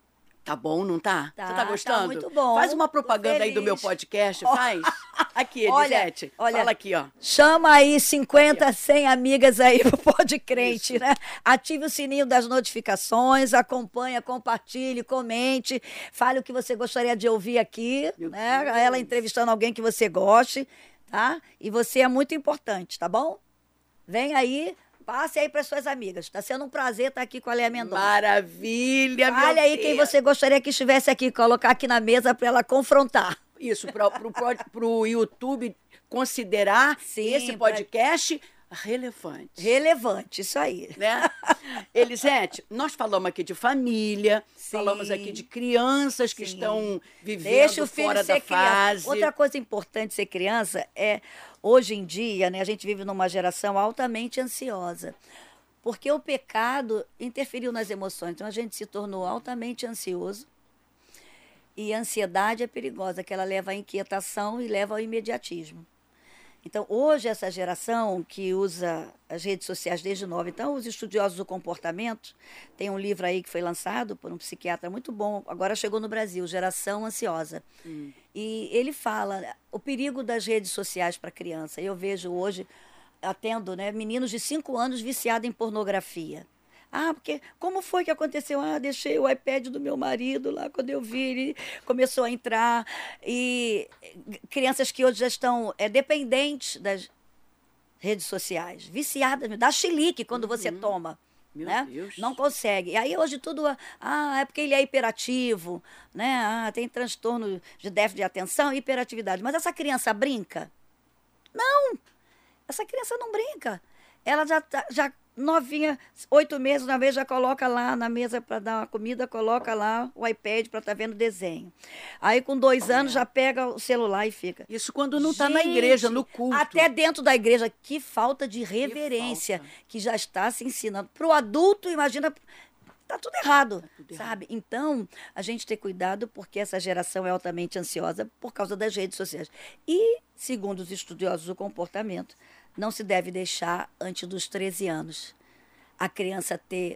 Tá bom, não tá? tá Você tá gostando? Tá muito bom. Faz uma propaganda aí do meu podcast, faz. Aqui, Elisete. Olha, fala aqui, ó. Chama aí cinquenta, cem amigas aí pro Pod Crente, Isso. né? Ative o sininho das notificações, acompanha, compartilhe, comente, fale o que você gostaria de ouvir aqui, meu né? Deus. Ela entrevistando alguém que você goste, tá? E você é muito importante, tá bom? Vem aí. Passe aí para suas amigas. Está sendo um prazer estar aqui com a Leia Mendonça. Maravilha, meu Olha aí Deus. quem você gostaria que estivesse aqui, colocar aqui na mesa para ela confrontar. Isso, para o YouTube considerar Sim, esse podcast pra... relevante. Relevante, isso aí. Né? Elisete, nós falamos aqui de família, Sim. falamos aqui de crianças que Sim. estão vivendo Deixa o filho fora ser da fase. Criança. Outra coisa importante de ser criança é... Hoje em dia, né, a gente vive numa geração altamente ansiosa, porque o pecado interferiu nas emoções. Então, a gente se tornou altamente ansioso e a ansiedade é perigosa, que ela leva à inquietação e leva ao imediatismo. Então, hoje, essa geração que usa as redes sociais desde nova, então, os estudiosos do comportamento, tem um livro aí que foi lançado por um psiquiatra muito bom, agora chegou no Brasil, Geração Ansiosa. Hum. E ele fala o perigo das redes sociais para a criança. Eu vejo hoje, atendo, né, meninos de cinco anos viciados em pornografia. Ah, porque como foi que aconteceu? Ah, deixei o iPad do meu marido lá, quando eu vi, ele começou a entrar. E crianças que hoje já estão é, dependentes das redes sociais, viciadas, dá chilique quando uhum. você toma. Meu né? Deus. Não consegue. E aí hoje tudo, ah, é porque ele é hiperativo, né? Ah, tem transtorno de déficit de atenção e hiperatividade. Mas essa criança brinca? Não! Essa criança não brinca. Ela já, já novinha, oito meses, uma vez já coloca lá na mesa para dar uma comida, coloca lá o iPad para estar tá vendo desenho. Aí com dois anos já pega o celular e fica. Isso quando não está na igreja, no culto. Até dentro da igreja. Que falta de reverência que, que já está se ensinando. Para o adulto, imagina... Está tudo errado, tá tudo sabe? Errado. Então, a gente tem cuidado porque essa geração é altamente ansiosa por causa das redes sociais. E, segundo os estudiosos do comportamento, não se deve deixar antes dos treze anos a criança ter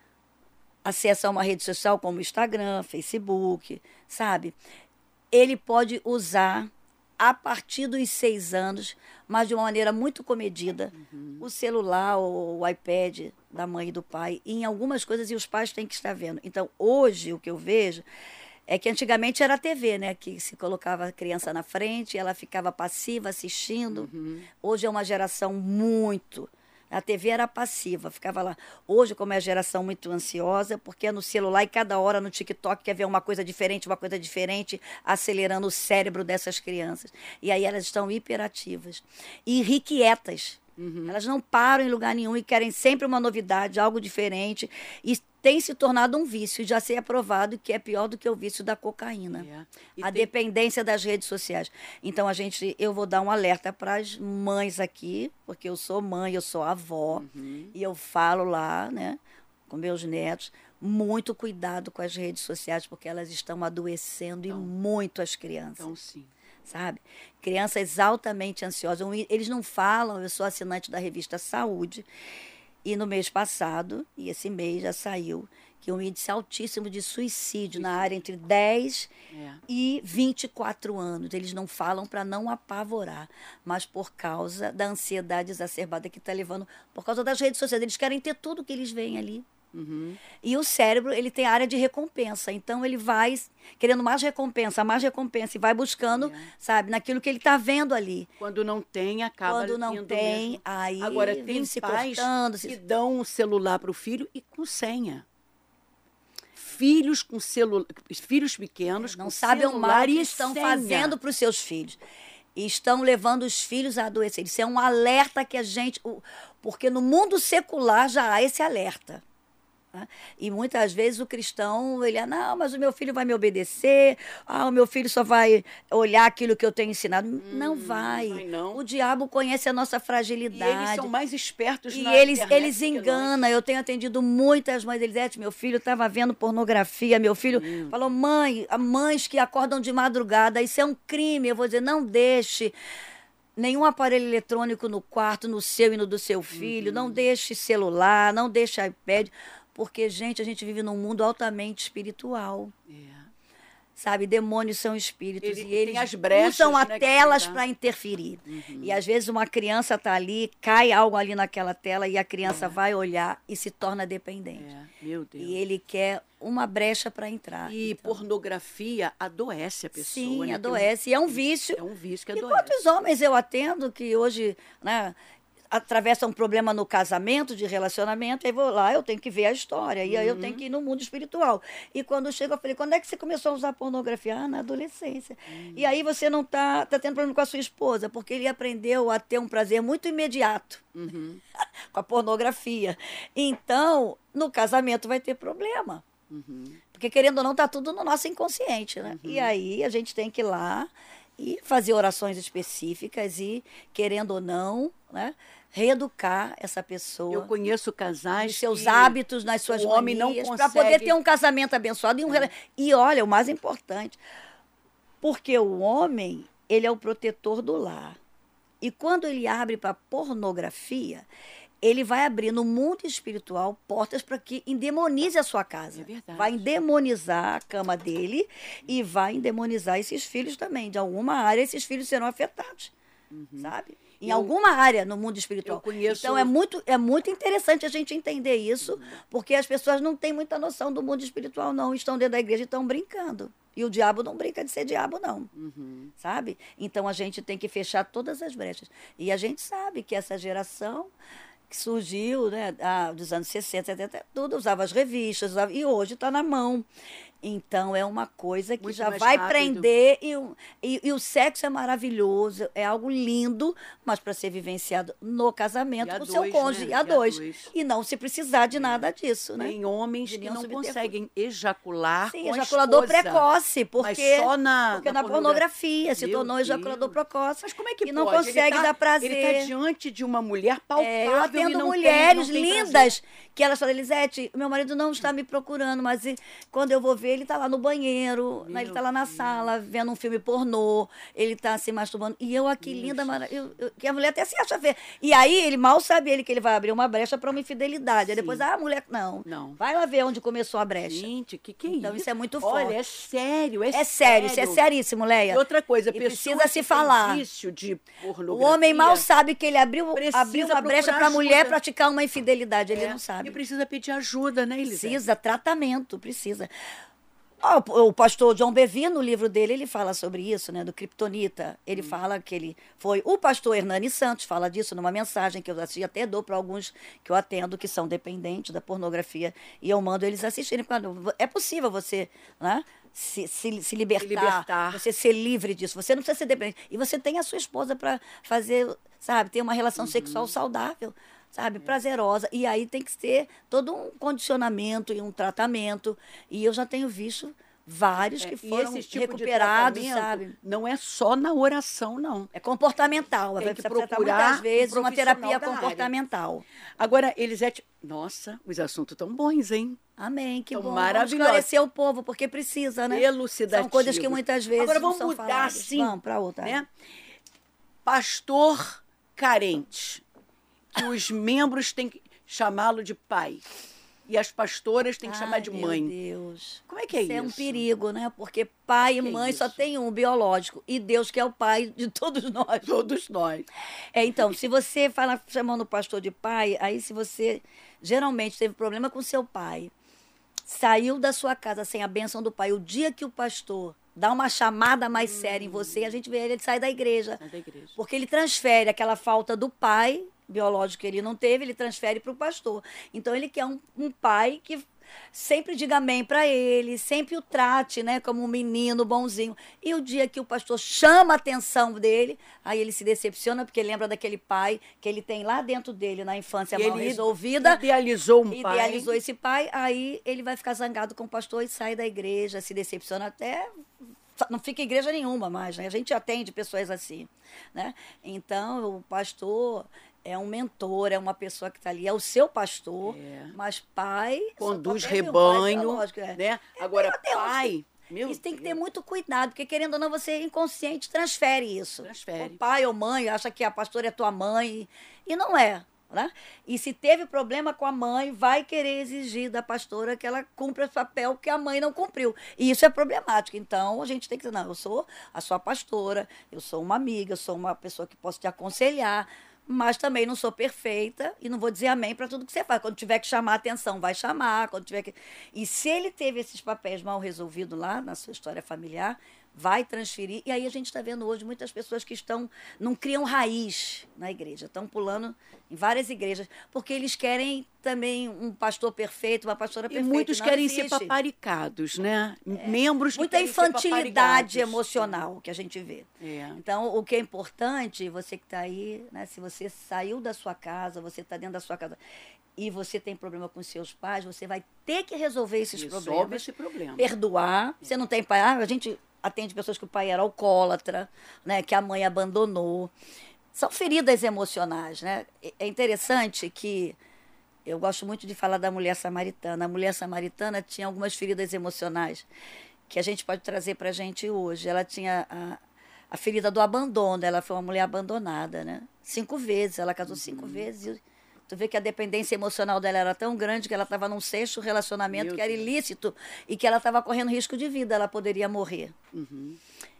acesso a uma rede social como Instagram, Facebook, sabe? Ele pode usar a partir dos seis anos, mas de uma maneira muito comedida, uhum. o celular ou o iPad da mãe e do pai, e em algumas coisas e os pais têm que estar vendo. Então, hoje, o que eu vejo é que antigamente era a T V, né? Que se colocava a criança na frente, ela ficava passiva assistindo. Uhum. Hoje é uma geração muito... A T V era passiva, ficava lá. Hoje, como é a geração muito ansiosa, porque é no celular e cada hora no TikTok quer ver uma coisa diferente, uma coisa diferente, acelerando o cérebro dessas crianças. E aí elas estão hiperativas e irrequietas. Uhum. Elas não param em lugar nenhum e querem sempre uma novidade, algo diferente. E tem se tornado um vício, já se é provado que é pior do que o vício da cocaína. Yeah. A tem... dependência das redes sociais. Então, a gente, eu vou dar um alerta para as mães aqui, porque eu sou mãe, eu sou avó, uhum. e eu falo lá, né, com meus netos, muito cuidado com as redes sociais, porque elas estão adoecendo então, e muito as crianças. Então, sim. Sabe? Crianças altamente ansiosas. Eles não falam, eu sou assinante da revista Saúde, E no mês passado, e esse mês já saiu, que um índice altíssimo de suicídio na área entre dez É. e vinte e quatro anos. Eles não falam para não apavorar, mas por causa da ansiedade exacerbada que está levando, por causa das redes sociais. Eles querem ter tudo que eles veem ali. Uhum. E o cérebro, ele tem a área de recompensa. Então, ele vai querendo mais recompensa, mais recompensa, e vai buscando, É. sabe, naquilo que ele está vendo ali. Quando não tem, acaba Quando não indo tem, mesmo. aí Agora, vive tem se pais cortando. que Se... dão um celular para o filho e com senha. Filhos com celular, filhos pequenos Não com sabem o mal celular que e estão senha. fazendo para os seus filhos. E estão levando os filhos a adoecer. Isso é um alerta que a gente... o- Porque no mundo secular já há esse alerta. Né? E muitas vezes o cristão, ele é, não, mas o meu filho vai me obedecer, ah, o meu filho só vai olhar aquilo que eu tenho ensinado. não vai. vai não. O diabo conhece a nossa E fragilidade. eles são mais espertos E na eles, internet eles que nós. enganam. Eu tenho atendido muitas mães. Elisete, meu filho estava vendo pornografia. Meu filho falou, mãe, há mães que acordam de madrugada, isso é um crime. Eu vou dizer, não deixe nenhum aparelho eletrônico no quarto, no seu e no do seu filho. Não deixe celular, não deixe iPad. Porque, gente, a gente vive num mundo altamente espiritual. É. Sabe, demônios são espíritos Ele- e tem eles as brechas, usam a né, que telas dá. para interferir. E às vezes uma criança está ali, cai algo ali naquela tela e a criança vai olhar e se torna dependente. É, meu Deus. E ele quer uma brecha para entrar. E Então, pornografia adoece a pessoa. sim, né? Tem um- adoece. E é um vício. É um vício que E adoece. quantos homens eu atendo que hoje, né, atravessam um problema no casamento, de relacionamento, aí vou lá, eu tenho que ver a história, e aí eu tenho que ir no mundo espiritual. E quando eu chego, eu falei, quando é que você começou a usar pornografia? Ah, na adolescência. E aí você não está tá tendo problema com a sua esposa, porque ele aprendeu a ter um prazer muito imediato Uhum. com a pornografia. Então, no casamento vai ter problema. Uhum. Porque, querendo ou não, está tudo no nosso inconsciente, né? E aí a gente tem que ir lá e fazer orações específicas e, querendo ou não, né, reeducar essa pessoa. Eu conheço casais Nos seus que hábitos, nas suas o homem não manias, para consegue- poder ter um casamento abençoado. E, um rela- e olha, o mais importante, porque o homem, ele é o protetor do lar. E quando ele abre para pornografia, ele vai abrir no mundo espiritual portas para que endemonize a sua casa. É verdade. Vai endemonizar a cama dele e vai endemonizar esses filhos também. De alguma área, esses filhos serão afetados, sabe? Em Eu- alguma área no mundo espiritual. eu conheço- Então, é muito, é muito interessante a gente entender isso, porque as pessoas não têm muita noção do mundo espiritual, não. Estão dentro da igreja e estão brincando. E o diabo não brinca de ser diabo, não. Uhum. Sabe? Então, a gente tem que fechar todas as brechas. E a gente sabe que essa geração que surgiu, né, ah, dos anos sessenta, setenta, tudo usava as revistas, usava, e hoje está na mão. Então, é uma coisa que Muito já mais vai rápido. prender, e, o- e, e o sexo é maravilhoso, é algo lindo, mas para ser vivenciado no casamento E a com o dois, seu cônjuge, né? a E a dois. dois. E não se precisar de nada disso, né? Tem homens De que nenhum não subterfúgio. conseguem ejacular Sim, com a ejaculador esposa, precoce, porque, mas só na, porque na pornografia se Meu tornou ejaculador Deus. precoce. Mas como é que e não pode? consegue Ele tá- dar prazer. Ele está diante de uma mulher palpável É, eu e atendo não mulheres tem, não tem lindas que elas falam, Elisete, meu marido não está me procurando, mas e- quando eu vou ver, ele está lá no banheiro, né, ele está lá na sala, vendo um filme pornô, ele está se masturbando. E eu aqui, linda, maravilhosa, que a mulher até se acha feia. E aí, ele mal sabe ele que ele vai abrir uma brecha para uma infidelidade. Aí Sim. depois, ah, a mulher, não. Não. Vai lá ver onde começou a brecha. Gente, que que é Então, isso? isso é muito Olha, forte. é sério, é, É sério, isso é seríssimo, Leia. E outra coisa, E pessoas precisa se que têm falar. vício de O pornografia. homem mal sabe que ele abriu, Precisa abriu uma brecha procurar para a mulher ajuda. praticar uma infidelidade. Ele É, não sabe. E precisa pedir ajuda, né, Elisete? Precisa, tratamento, precisa. Ó, o o pastor John Bevere, no livro dele, ele fala sobre isso, né, do Kryptonita. Ele fala que ele foi... O pastor Hernani Santos fala disso numa mensagem que eu assisti, até dou para alguns que eu atendo que são dependentes da pornografia, e eu mando eles assistirem. Quando é possível você, né, se, se, se libertar, libertar. você ser livre disso. Você não precisa ser dependente. E você tem a sua esposa para fazer, sabe, ter uma relação sexual saudável, sabe, prazerosa. E aí tem que ter todo um condicionamento e um tratamento. E eu já tenho visto vários que É, foram e esse tipo recuperados, de tratamento sabe? não é só na oração, não. É comportamental. Tem Vai que precisar procurar muitas vezes um uma profissional terapia da área. comportamental. Agora, Elisete, nossa, os assuntos tão bons, hein? Amém, que São bom. maravilhosos. Vamos esclarecer o povo, porque precisa, né? Elucidativos. São coisas que muitas vezes Agora não vamos são mudar, faladas. sim, Vamos para outra. né? Pastor carente, que os membros têm que... chamá-lo de pai. E as pastoras têm que Ai, chamar de mãe. Meu Deus. Como é que é isso? isso? É um perigo, né? Porque pai e Que é mãe só isso? tem um, biológico. E Deus que é o pai de todos nós. Todos nós. É, então, se você fala chamando o pastor de pai, aí se você geralmente teve problema com seu pai, saiu da sua casa sem a bênção do pai, o dia que o pastor dá uma chamada mais hum. séria em você, a gente vê ele, ele sai da igreja. Sai da igreja. Porque ele transfere aquela falta do pai biológico que ele não teve, ele transfere para o pastor. Então, ele quer um, um pai que sempre diga amém para ele, sempre o trate, né, como um menino bonzinho. E o dia que o pastor chama a atenção dele, aí ele se decepciona, porque lembra daquele pai que ele tem lá dentro dele, na infância E mal ele resolvida. Idealizou um pai. Idealizou esse pai, aí ele vai ficar zangado com o pastor e sai da igreja, se decepciona até... Não fica em igreja nenhuma mais, né? A gente atende pessoas assim, né? Então, o pastor é um mentor, é uma pessoa que está ali, é o seu pastor, é. mas pai... Conduz rebanho, pai, lógico, é. né? É, Agora, pai... Meu isso tem que ter muito cuidado, porque querendo ou não, você inconsciente transfere isso. Transfere. O pai ou mãe acha que a pastora é tua mãe, e não é. Né? E se teve problema com a mãe, vai querer exigir da pastora que ela cumpra esse papel que a mãe não cumpriu. E isso é problemático. Então, a gente tem que dizer, não, eu sou a sua pastora, eu sou uma amiga, eu sou uma pessoa que posso te aconselhar, mas também não sou perfeita e não vou dizer amém para tudo que você faz. Quando tiver que chamar a atenção, vai chamar. Quando tiver que... E se ele teve esses papéis mal resolvidos lá na sua história familiar, vai transferir. E aí a gente está vendo hoje muitas pessoas que estão não criam raiz na igreja, estão pulando em várias igrejas, porque eles querem também um pastor perfeito, uma pastora perfeita. E muitos não querem existe. ser paparicados, né? É. Membros que Muita querem infantilidade ser emocional que a gente vê. É. Então, o que é importante, você que está aí, né, se você saiu da sua casa, você está dentro da sua casa e você tem problema com seus pais, você vai ter que resolver esses Resolve problemas. esse problema. Perdoar. É. Você não tem pai, ah, a gente atende pessoas que o pai era alcoólatra, né, que a mãe abandonou. São feridas emocionais, né? É interessante que eu gosto muito de falar da mulher samaritana. A mulher samaritana tinha algumas feridas emocionais que a gente pode trazer para a gente hoje. Ela tinha a, a ferida do abandono, ela foi uma mulher abandonada, né? Cinco vezes, ela casou uhum. cinco vezes. E tu vê que a dependência emocional dela era tão grande que ela estava num sexto relacionamento Meu que era Deus. ilícito e que ela estava correndo risco de vida, ela poderia morrer. Uhum.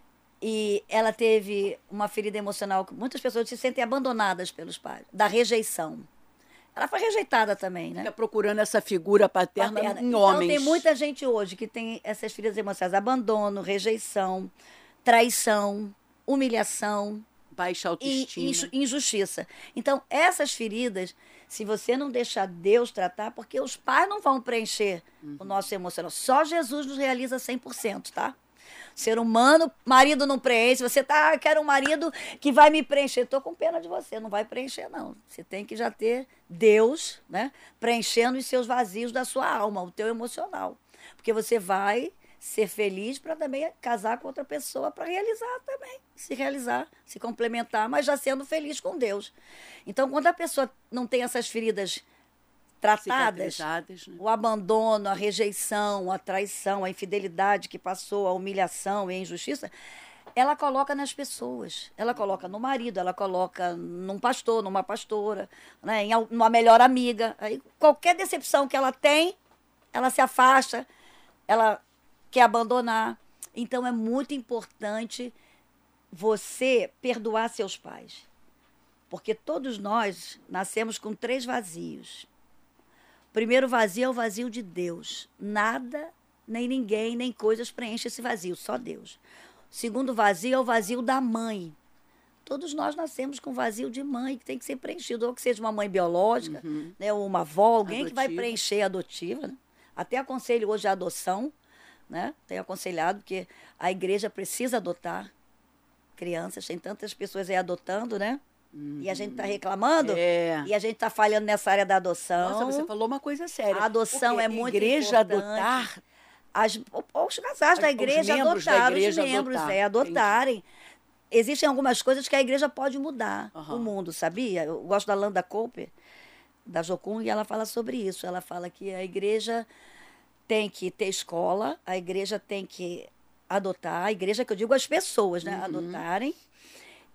E ela teve uma ferida emocional que muitas pessoas se sentem abandonadas pelos pais, da rejeição. Ela foi rejeitada também, né? Fica procurando essa figura paterna, paterna. em então, homens. Tem muita gente hoje que tem essas feridas emocionais, abandono, rejeição, traição, humilhação, baixa autoestima, e injustiça. Então, essas feridas, se você não deixar Deus tratar, porque os pais não vão preencher uhum. o nosso emocional. Só Jesus nos realiza cem por cento, tá? Ser humano, marido não preenche. Você tá, quero um marido que vai me preencher. Estou com pena de você, não vai preencher, não. Você tem que já ter Deus, né, preenchendo os seus vazios da sua alma, o teu emocional. Porque você vai ser feliz para também casar com outra pessoa para realizar também, se realizar, se complementar, mas já sendo feliz com Deus. Então, quando a pessoa não tem essas feridas tratadas, né? O abandono, a rejeição, a traição, a infidelidade que passou, a humilhação e a injustiça, ela coloca nas pessoas. Ela coloca no marido, ela coloca num pastor, numa pastora, né? Em uma melhor amiga. Aí, qualquer decepção que ela tem, ela se afasta, ela quer abandonar. Então, é muito importante você perdoar seus pais. Porque todos nós nascemos com três vazios. O primeiro vazio é o vazio de Deus. Nada, nem ninguém, nem coisas preenche esse vazio, só Deus. O segundo vazio é o vazio da mãe. Todos nós nascemos com vazio de mãe, que tem que ser preenchido, ou que seja uma mãe biológica, uhum. né, ou uma avó, alguém adotiva. Que vai preencher, adotiva. Né? Até aconselho hoje a adoção, né? Tenho aconselhado, porque a igreja precisa adotar crianças, tem tantas pessoas aí adotando, né? Uhum. E a gente está reclamando, é. e a gente está falhando nessa área da adoção. Nossa, você falou uma coisa séria. A adoção porque é muito igreja importante. adotar... As, os casais da igreja adotaram, os membros adotar. é, adotarem. Entendi. Existem algumas coisas que a igreja pode mudar uhum. o mundo, sabia? Eu gosto da Landa Cooper, da Jocum, e ela fala sobre isso. Ela fala que a igreja tem que ter escola, a igreja tem que adotar, a igreja que eu digo as pessoas, né? Uhum. Adotarem.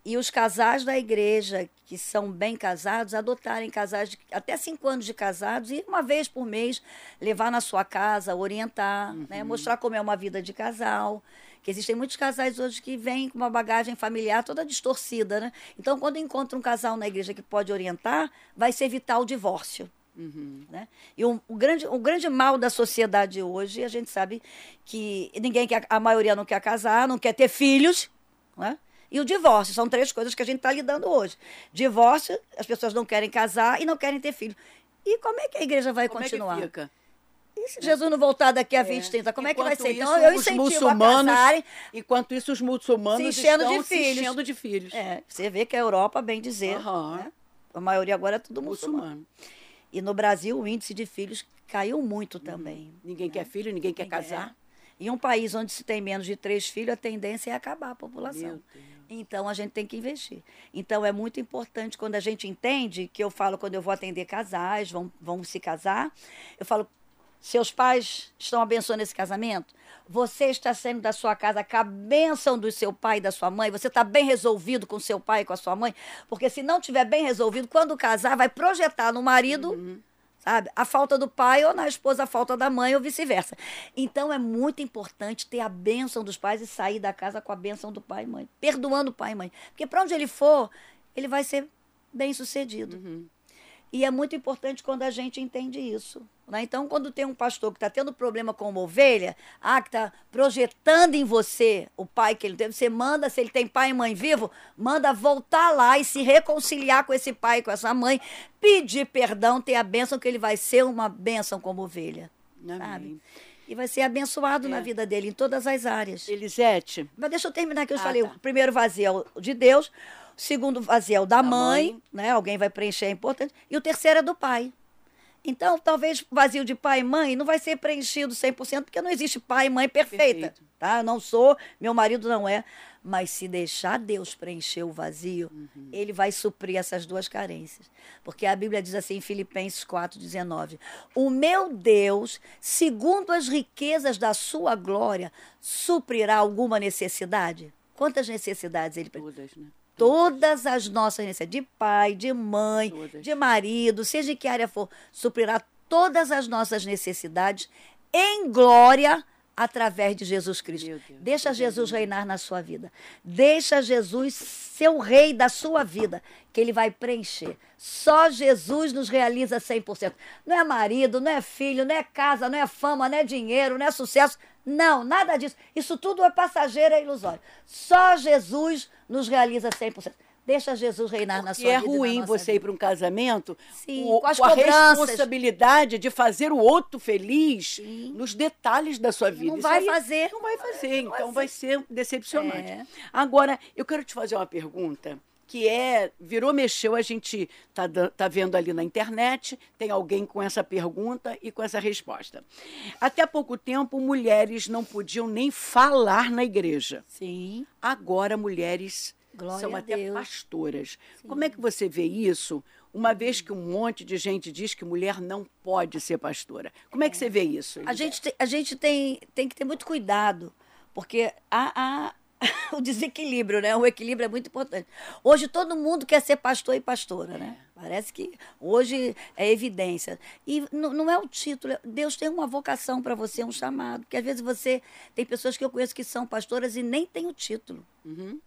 e os casais da igreja que são bem casados, adotarem casais de até cinco anos de casados e uma vez por mês levar na sua casa, orientar, uhum. né? Mostrar como é uma vida de casal. Que existem muitos casais hoje que vêm com uma bagagem familiar toda distorcida, né? Então, quando encontra um casal na igreja que pode orientar, vai se evitar o divórcio. Uhum. Né? E o, o, grande, o grande mal da sociedade hoje, a gente sabe que ninguém quer, a maioria não quer casar, não quer ter filhos, né? E o divórcio, são três coisas que a gente está lidando hoje. Divórcio, as pessoas não querem casar e não querem ter filhos. E como é que a igreja vai como continuar? É que fica? E se Jesus não voltar daqui a vinte, trinta, como enquanto é que vai ser? Isso, Então, eu incentivo a casarem. Enquanto isso, os muçulmanos se enchendo estão de se filhos. enchendo de filhos. É, você vê que a Europa, bem dizer, uhum. né? A maioria agora é tudo muçulmano. muçulmano. E no Brasil, o índice de filhos caiu muito também. Uhum. Ninguém né? quer filho, ninguém quer ninguém casar. É. Em um país onde se tem menos de três filhos, a tendência é acabar a população. Então, a gente tem que investir. Então, é muito importante quando a gente entende, que eu falo quando eu vou atender casais, vão, vão se casar, eu falo, seus pais estão abençoando esse casamento? Você está saindo da sua casa com a bênção do seu pai e da sua mãe? Você está bem resolvido com seu pai e com a sua mãe? Porque se não estiver bem resolvido, quando casar, vai projetar no marido... Uhum. Sabe? A falta do pai ou na esposa a falta da mãe ou vice-versa. Então é muito importante ter a bênção dos pais e sair da casa com a bênção do pai e mãe, perdoando o pai e mãe. Porque para onde ele for, ele vai ser bem sucedido. Uhum. E é muito importante quando a gente entende isso. Né? Então, quando tem um pastor que está tendo problema com uma ovelha, ah, que está projetando em você o pai que ele teve, você manda, se ele tem pai e mãe vivo, manda voltar lá e se reconciliar com esse pai, com essa mãe, pedir perdão, ter a bênção, que ele vai ser uma bênção como ovelha. Amém. Sabe? E vai ser abençoado é. na vida dele, em todas as áreas. Elisete. Mas deixa eu terminar que eu ah, falei. Tá. O primeiro vazio é o de Deus, o segundo vazio é o da, da mãe, mãe, né? Alguém vai preencher, é importante. E o terceiro é do pai. Então, talvez o vazio de pai e mãe não vai ser preenchido cem por cento, porque não existe pai e mãe perfeita. Perfeito. Tá? Eu não sou, meu marido não é. Mas se deixar Deus preencher o vazio, uhum. ele vai suprir essas duas carências. Porque a Bíblia diz assim em Filipenses quatro, dezenove, o meu Deus, segundo as riquezas da sua glória, suprirá alguma necessidade? Quantas necessidades ele precisa? Todas, né? Todas as nossas necessidades, de pai, de mãe, todas. De marido, seja em que área for, suprirá todas as nossas necessidades em glória através de Jesus Cristo. Deus, Deixa Deus Jesus Deus. reinar na sua vida. Deixa Jesus ser o rei da sua vida, que ele vai preencher. Só Jesus nos realiza cem por cento. Não é marido, não é filho, não é casa, não é fama, não é dinheiro, não é sucesso. Não, nada disso. Isso tudo é passageiro, é ilusório. Só Jesus nos realiza cem por cento. Deixa Jesus reinar Porque na sua é vida. É ruim você vida. ir para um casamento Sim, o, com, as com a cobranças. responsabilidade de fazer o outro feliz Sim. nos detalhes da sua vida. Não Isso vai aí fazer. Não vai fazer, não então vai vai ser decepcionante. É. Agora, eu quero te fazer uma pergunta que é, virou, mexeu, a gente tá, tá vendo ali na internet, tem alguém com essa pergunta e com essa resposta. Até pouco tempo, mulheres não podiam nem falar na igreja. Sim. Agora, mulheres Glória são a até Deus. pastoras. Sim. Como é que você vê isso, uma vez que um monte de gente diz que mulher não pode ser pastora? Como é que você vê isso? A gente, te, a gente tem, tem que ter muito cuidado, porque há, há o desequilíbrio, né? O equilíbrio é muito importante. Hoje todo mundo quer ser pastor e pastora, né? Parece que hoje é evidência. E não, não é o título. Deus tem uma vocação para você, um chamado. Porque às vezes você... Tem pessoas que eu conheço que são pastoras e nem têm o título. Uhum.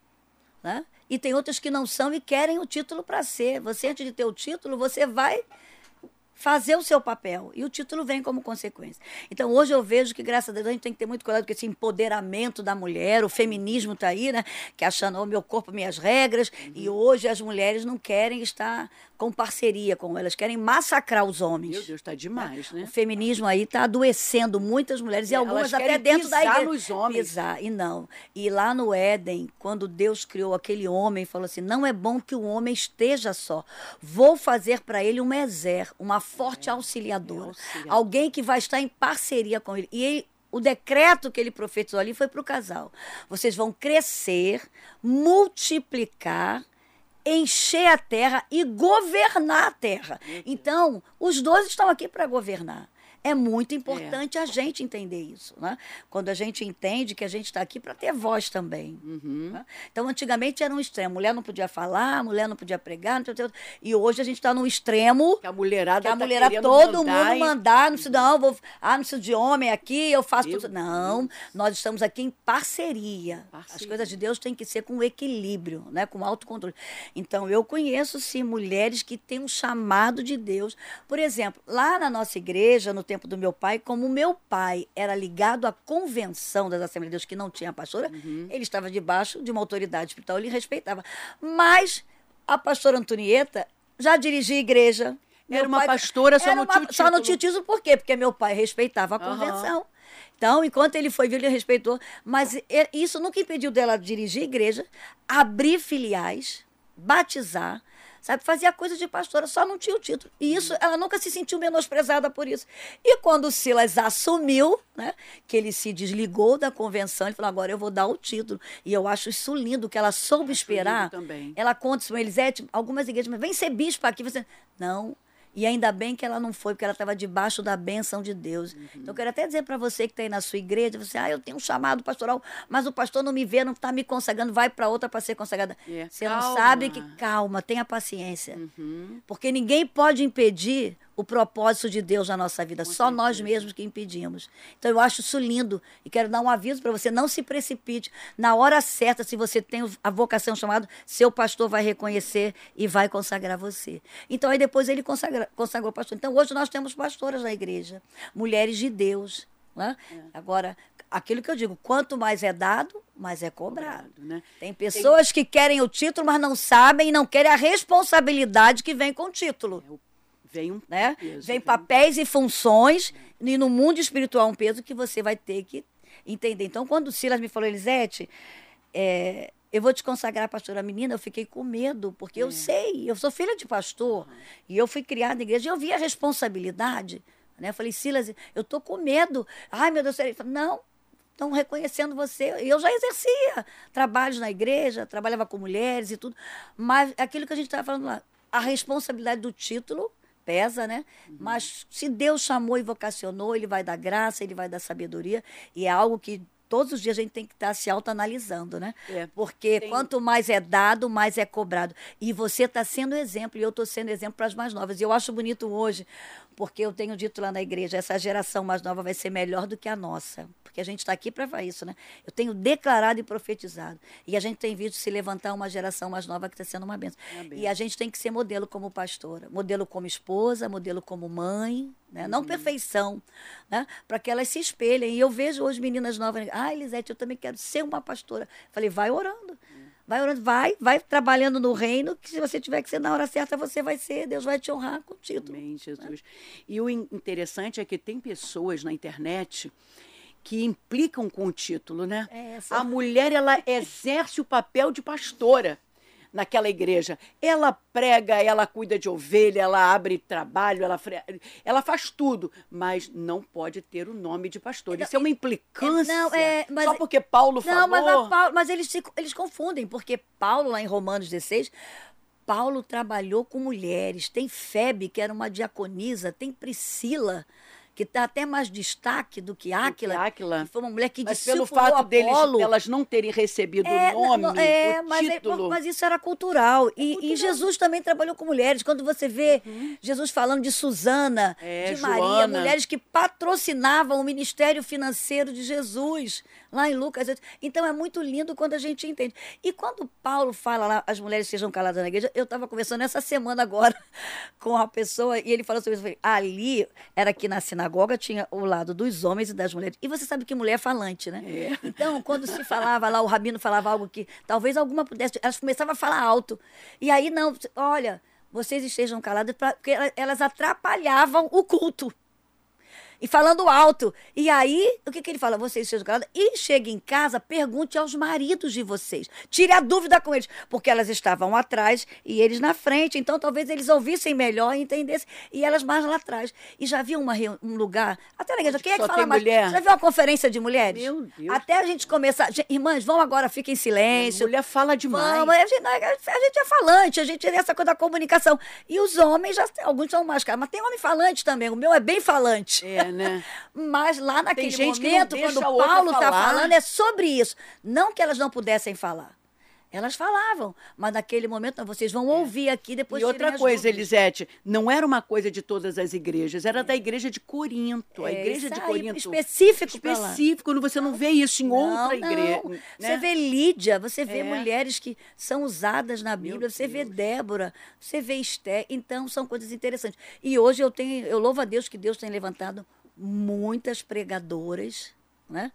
Né? E tem outras que não são e querem o título para ser. Você, antes de ter o título, você vai fazer o seu papel. E o título vem como consequência. Então, hoje eu vejo que, graças a Deus, a gente tem que ter muito cuidado com esse empoderamento da mulher. O feminismo está aí, né? Que achando, oh, meu corpo, minhas regras. Uhum. E hoje as mulheres não querem estar com parceria com elas, querem massacrar os homens. Meu Deus, está demais, né? O feminismo aí está adoecendo muitas mulheres, e é, algumas até dentro da igreja. Nos homens. Pisar, e não. E lá no Éden, quando Deus criou aquele homem, falou assim, não é bom que o homem esteja só. Vou fazer para ele um exer, uma forte é, auxiliadora. É auxiliador. Alguém que vai estar em parceria com ele. E ele, o decreto que ele profetizou ali foi para o casal. Vocês vão crescer, multiplicar, encher a terra e governar a terra. Então, os dois estão aqui para governar. É muito importante é. a gente entender isso, né? Quando a gente entende que a gente está aqui para ter voz também. Uhum. Né? Então, antigamente era um extremo. Mulher não podia falar, mulher não podia pregar. Não podia... E hoje a gente está num extremo... Que a mulherada que a tá mulherada, todo mandar mundo e... mandar. Não, se, não, vou, ah, não preciso de homem aqui, eu faço Meu tudo. Não, Deus. nós estamos aqui em parceria. Parceria. As coisas de Deus têm que ser com equilíbrio, né? Com autocontrole. Então, eu conheço, sim, mulheres que têm um chamado de Deus. Por exemplo, lá na nossa igreja, no tempo do meu pai, como meu pai era ligado à convenção das Assembleias de Deus, que não tinha pastora, uhum. ele estava debaixo de uma autoridade espiritual, ele respeitava. Mas a pastora Antonieta já dirigia igreja. Era meu uma pai, pastora, só era não uma, tinha o título. Só não tinha o título, por quê? Porque meu pai respeitava a convenção. Uhum. Então, enquanto ele foi, ele respeitou. Mas isso nunca impediu dela dirigir igreja, abrir filiais, batizar, sabe, fazia coisa de pastora, só não tinha o título. E isso, ela nunca se sentiu menosprezada por isso. E quando o Silas assumiu, né, que ele se desligou da convenção, ele falou, agora eu vou dar o título. E eu acho isso lindo, que ela soube acho esperar. Também. Ela conta isso, Elisete, algumas igrejas, mas vem ser bispo aqui. Você... Não. E ainda bem que ela não foi, porque ela estava debaixo da bênção de Deus. Uhum. Então, eu quero até dizer para você que está aí na sua igreja, você, ah, eu tenho um chamado pastoral, mas o pastor não me vê, não está me consagrando, vai para outra para ser consagrada. Yeah. Você calma. Não sabe que... Calma, tenha paciência. Uhum. Porque ninguém pode impedir o propósito de Deus na nossa vida. Com Só certeza. Nós mesmos que impedimos. Então, eu acho isso lindo. E quero dar um aviso para você, não se precipite. Na hora certa, se você tem a vocação chamada, seu pastor vai reconhecer e vai consagrar você. Então, aí depois ele consagra, consagrou o pastor. Então, hoje nós temos pastoras na igreja, mulheres de Deus. Né? É. Agora, aquilo que eu digo, quanto mais é dado, mais é cobrado. cobrado né? Tem pessoas tem... que querem o título, mas não sabem e não querem a responsabilidade que vem com o título. É o Vem um né? peso. Vem papéis e funções, é. e no mundo espiritual um peso que você vai ter que entender. Então, quando o Silas me falou, Elisete, é, eu vou te consagrar pastora menina, eu fiquei com medo, porque é. eu sei, eu sou filha de pastor, uhum. e eu fui criada na igreja, e eu vi a responsabilidade. Né? Eu falei, Silas, eu tô com medo. Ai, meu Deus, ele falou, não, estão reconhecendo você. Eu já exercia trabalhos na igreja, trabalhava com mulheres e tudo, mas aquilo que a gente estava falando lá, a responsabilidade do título pesa, né? Uhum. Mas se Deus chamou e vocacionou, ele vai dar graça, ele vai dar sabedoria, e é algo que todos os dias a gente tem que estar se autoanalisando, né? É. Porque tem... quanto mais é dado, mais é cobrado. E você está sendo exemplo, e eu estou sendo exemplo para as mais novas. E eu acho bonito hoje, porque eu tenho dito lá na igreja, essa geração mais nova vai ser melhor do que a nossa. Porque a gente está aqui para isso, né? Eu tenho declarado e profetizado. E a gente tem visto se levantar uma geração mais nova que está sendo uma bênção. É e a gente tem que ser modelo como pastora, modelo como esposa, modelo como mãe, né? Uhum. Não perfeição, né? Para que elas se espelhem. E eu vejo hoje meninas novas, ah, Elisete, eu também quero ser uma pastora. Falei, vai orando. Uhum. Vai orando, vai, vai trabalhando no reino, que se você tiver que ser na hora certa, você vai ser, Deus vai te honrar com o título. Amém, Jesus. Né? E o interessante é que tem pessoas na internet que implicam com o título, né? É essa... A mulher, ela exerce o papel de pastora naquela igreja. Ela prega, ela cuida de ovelha, ela abre trabalho, ela, fre... ela faz tudo, mas não pode ter o nome de pastor. Não, Isso é uma implicância. Não, é, mas, só porque Paulo não, falou... Mas, a Paulo, mas eles, se, eles confundem, porque Paulo, lá em Romanos dezesseis, Paulo trabalhou com mulheres. Tem Febe, que era uma diaconisa, tem Priscila, que está até mais destaque do que Áquila, que foi uma mulher que mas discipulou pelo fato deles, Apolo. Elas não terem recebido é, o nome, não, é, o mas título. É, mas isso era cultural. E, é cultural. E Jesus também trabalhou com mulheres. Quando você vê uhum. Jesus falando de Susana, é, de Maria, Joana. mulheres que patrocinavam o ministério financeiro de Jesus, lá em Lucas. Então é muito lindo quando a gente entende. E quando Paulo fala lá, as mulheres sejam caladas na igreja, eu estava conversando essa semana agora com uma pessoa, e ele falou sobre isso. Eu falei, ali, era que na sinagoga tinha o lado dos homens e das mulheres. E você sabe que mulher é falante, né? É. Então, quando se falava lá, o rabino falava algo que talvez alguma pudesse... Elas começavam a falar alto. E aí, não, olha, vocês estejam caladas, pra, porque elas atrapalhavam o culto. E falando alto. E aí, o que, que ele fala? Vocês estejam caladas. E chega em casa, pergunte aos maridos de vocês. Tire a dúvida com eles. Porque elas estavam atrás e eles na frente. Então, talvez eles ouvissem melhor e entendessem. E elas mais lá atrás. E já viu uma, um lugar... Até na igreja, quem é que fala mais? Mulher. Já viu uma conferência de mulheres? Meu Deus. Até a gente começar... Irmãs, vão agora, fiquem em silêncio. A mulher fala demais. Vamos, a, gente, a gente é falante. A gente tem essa coisa da comunicação. E os homens, já alguns são mais caros. Mas tem homem falante também. O meu é bem falante. É. É, né? Mas lá naquele gente que não momento, deixa quando a outra Paulo está falar. falando, é sobre isso. Não que elas não pudessem falar. Elas falavam, mas naquele momento, não, vocês vão ouvir aqui, depois E tirem outra as coisa, dúvidas. Elisete, não era uma coisa de todas as igrejas, era da igreja de Corinto. A É, igreja isso de aí, Corinto. específico pra lá. Específico, quando você não vê isso em Não, outra igreja. não. Né? Você vê Lídia, você vê É. mulheres que são usadas na Bíblia, Meu você vê Deus. Débora, você vê Esté, então são coisas interessantes. E hoje eu tenho, eu louvo a Deus que Deus tem levantado muitas pregadoras, né?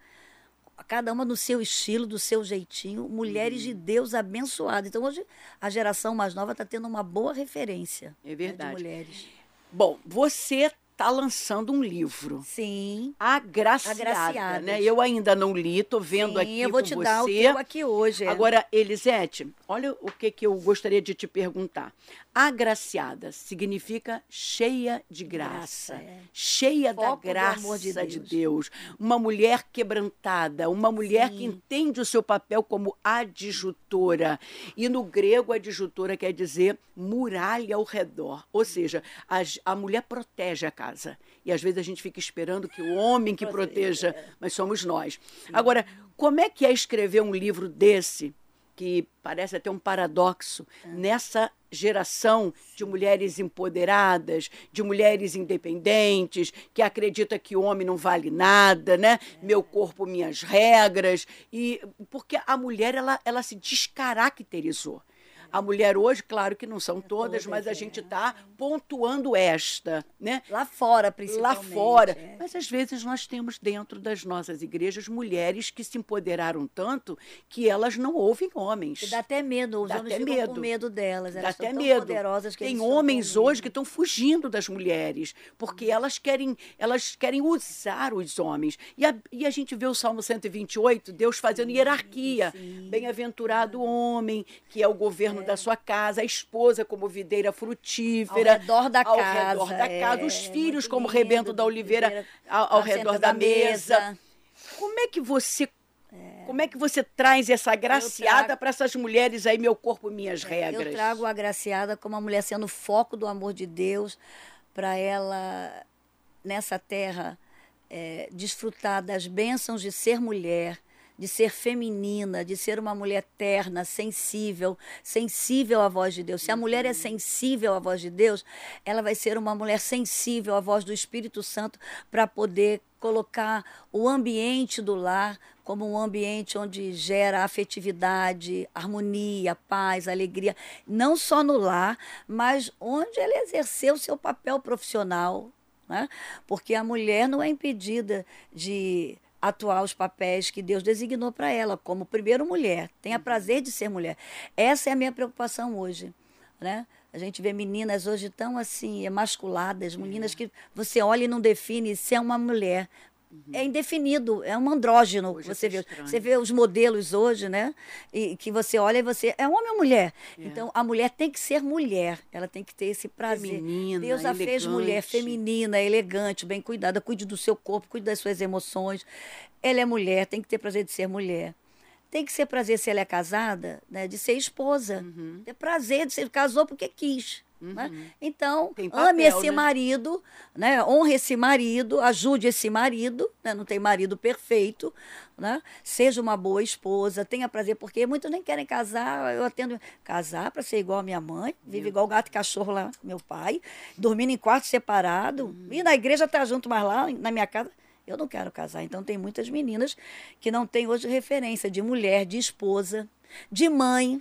Cada uma no seu estilo, do seu jeitinho, mulheres Uhum. de Deus abençoadas. Então hoje a geração mais nova está tendo uma boa referência, É né, verdade. de mulheres. Bom, você está lançando um livro. Sim. Agraciada, Agraciadas. né? Eu ainda não li, tô vendo Sim, aqui eu vou com te você. dar o teu aqui hoje. é. Agora, Elisete, olha o que, que eu gostaria de te perguntar. Agraciada significa cheia de graça, Graça, é. cheia da Foco do graça amor de de Deus. Deus. Uma mulher quebrantada, uma mulher que Sim. entende o seu papel como adjutora. E no grego, adjutora quer dizer muralha ao redor. Ou seja, a, a mulher protege a casa. E às vezes a gente fica esperando que o homem que proteja, mas somos nós. Agora, como é que é escrever um livro desse, que parece até um paradoxo, nessa geração de mulheres empoderadas, de mulheres independentes, que acredita que o homem não vale nada, né? Meu corpo, minhas regras. E porque a mulher, ela, ela se descaracterizou. A mulher hoje, claro que não são todas, todas, mas a é. gente está pontuando esta, né? Lá fora, Lá principalmente. fora. é. Mas às vezes nós temos dentro das nossas igrejas mulheres que se empoderaram tanto que elas não ouvem homens. E dá até medo, os Dá homens até ficam medo. com medo delas. Dá Elas até são tão medo. poderosas que Tem eles ficam homens com hoje medo. que estão fugindo das mulheres, porque elas querem, elas querem usar os homens. E a, e a gente vê o Salmo cento e vinte e oito, Deus fazendo hierarquia. Bem-aventurado o homem, que é o governo da sua casa, a esposa como videira frutífera. Ao redor da ao casa, redor da casa, é, os filhos muito como lindo, rebento da oliveira oliveira ao, ao assenta redor da da mesa. mesa. Como é que você como é que você traz essa agraciada trago- para essas mulheres aí, meu corpo, minhas regras? Eu trago a agraciada como a mulher sendo o foco do amor de Deus, para ela, nessa terra, é, desfrutar das bênçãos de ser mulher, de ser feminina, de ser uma mulher terna, sensível, sensível à voz de Deus. Se a mulher é sensível à voz de Deus, ela vai ser uma mulher sensível à voz do Espírito Santo para poder colocar o ambiente do lar como um ambiente onde gera afetividade, harmonia, paz, alegria, não só no lar, mas onde ela exerceu o seu papel profissional, né? Porque a mulher não é impedida de atuar os papéis que Deus designou para ela, como primeiro mulher, tenha prazer de ser mulher. Essa é a minha preocupação hoje, né? A gente vê meninas hoje tão assim, emasculadas, meninas que você olha e não define se é uma mulher. É indefinido, é um andrógeno. Hoje Você é vê, estranho. você vê os modelos hoje, né? E que você olha e você é homem ou mulher. É. Então a mulher tem que ser mulher, ela tem que ter esse prazer. Feminina, Deus a fez mulher elegante. feminina, elegante, bem cuidada, cuide do seu corpo, cuide das suas emoções. Ela é mulher, tem que ter prazer de ser mulher. Tem que ser prazer se ela é casada, né? De ser esposa. Uhum. Ter prazer de ser casou porque quis. Né? Então, Tem ame papel, esse né? marido, né? Honre esse marido, ajude esse marido, né? Não tem marido perfeito, né? Seja uma boa esposa, tenha prazer, porque muitos nem querem casar. Eu atendo casar para ser igual a minha mãe, vive igual gato e cachorro lá, meu pai, dormindo em quarto separado, Hum. e na igreja tá junto, mas lá na minha casa eu não quero casar. Então tem muitas meninas que não têm hoje referência de mulher, de esposa, de mãe.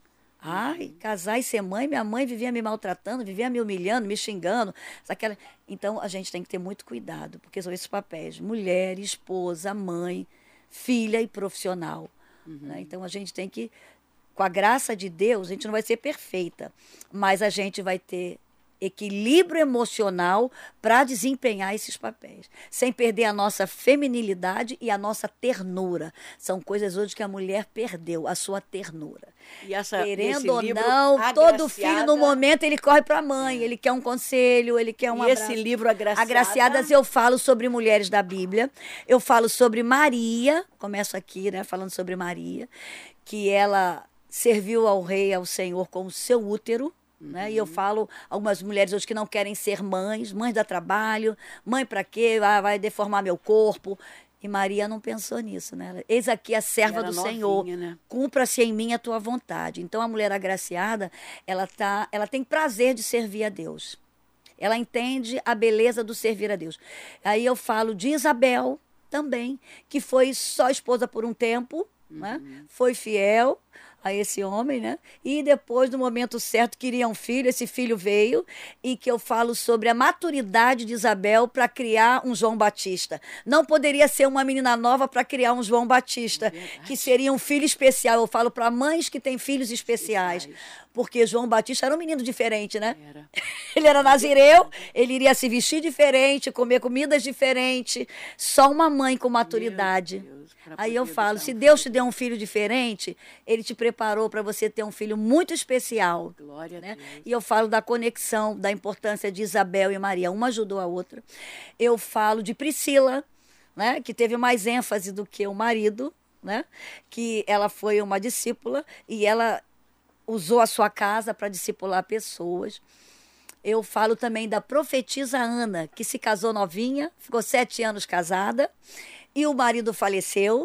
Ai, casar e ser mãe, minha mãe vivia me maltratando, vivia me humilhando, me xingando. Aquela... Então, a gente tem que ter muito cuidado, porque são esses papéis: mulher, esposa, mãe, filha e profissional. Uhum. Né? Então, a gente tem que, com a graça de Deus, a gente não vai ser perfeita, mas a gente vai ter equilíbrio emocional para desempenhar esses papéis, sem perder a nossa feminilidade e a nossa ternura. São coisas hoje que a mulher perdeu, a sua ternura. E essa, Querendo esse ou livro, não, todo filho Agraciada- no momento ele corre para a mãe, ele quer um conselho, ele quer um E abraço. esse livro, Agraciada... Agraciadas, eu falo sobre mulheres da Bíblia, eu falo sobre Maria, começo aqui, né, falando sobre Maria, que ela serviu ao rei, ao Senhor, com o seu útero, Uhum. Né? E eu falo, algumas mulheres hoje que não querem ser mães, mães dá trabalho, mãe para quê? Ah, vai deformar meu corpo. E Maria não pensou nisso, né? Eis aqui a serva do novinha, Senhor, né? Cumpra-se em mim a tua vontade. Então a mulher agraciada, ela, tá, ela tem prazer de servir a Deus. Ela entende a beleza do servir a Deus. Aí eu falo de Isabel também, que foi só esposa por um tempo, uhum. né? Foi fiel a esse homem, né? E depois, no momento certo, queria um filho, esse filho veio, e que eu falo sobre a maturidade de Isabel para criar um João Batista. Não poderia ser uma menina nova para criar um João Batista, é que seria um filho especial. Eu falo para mães que têm filhos especiais, especiais, porque João Batista era um menino diferente, né? Era. Ele era nazireu, ele iria se vestir diferente, comer comidas diferentes, só uma mãe com maturidade. Aí eu falo, se Deus te deu um filho diferente, ele te preparou para você ter um filho muito especial. Glória né? a Deus. E eu falo da conexão, da importância de Isabel e Maria. Uma ajudou a outra. Eu falo de Priscila, né? Que teve mais ênfase do que o marido, né? Que ela foi uma discípula e ela usou a sua casa para discipular pessoas. Eu falo também da profetisa Ana, que se casou novinha, ficou sete anos casada, e o marido faleceu,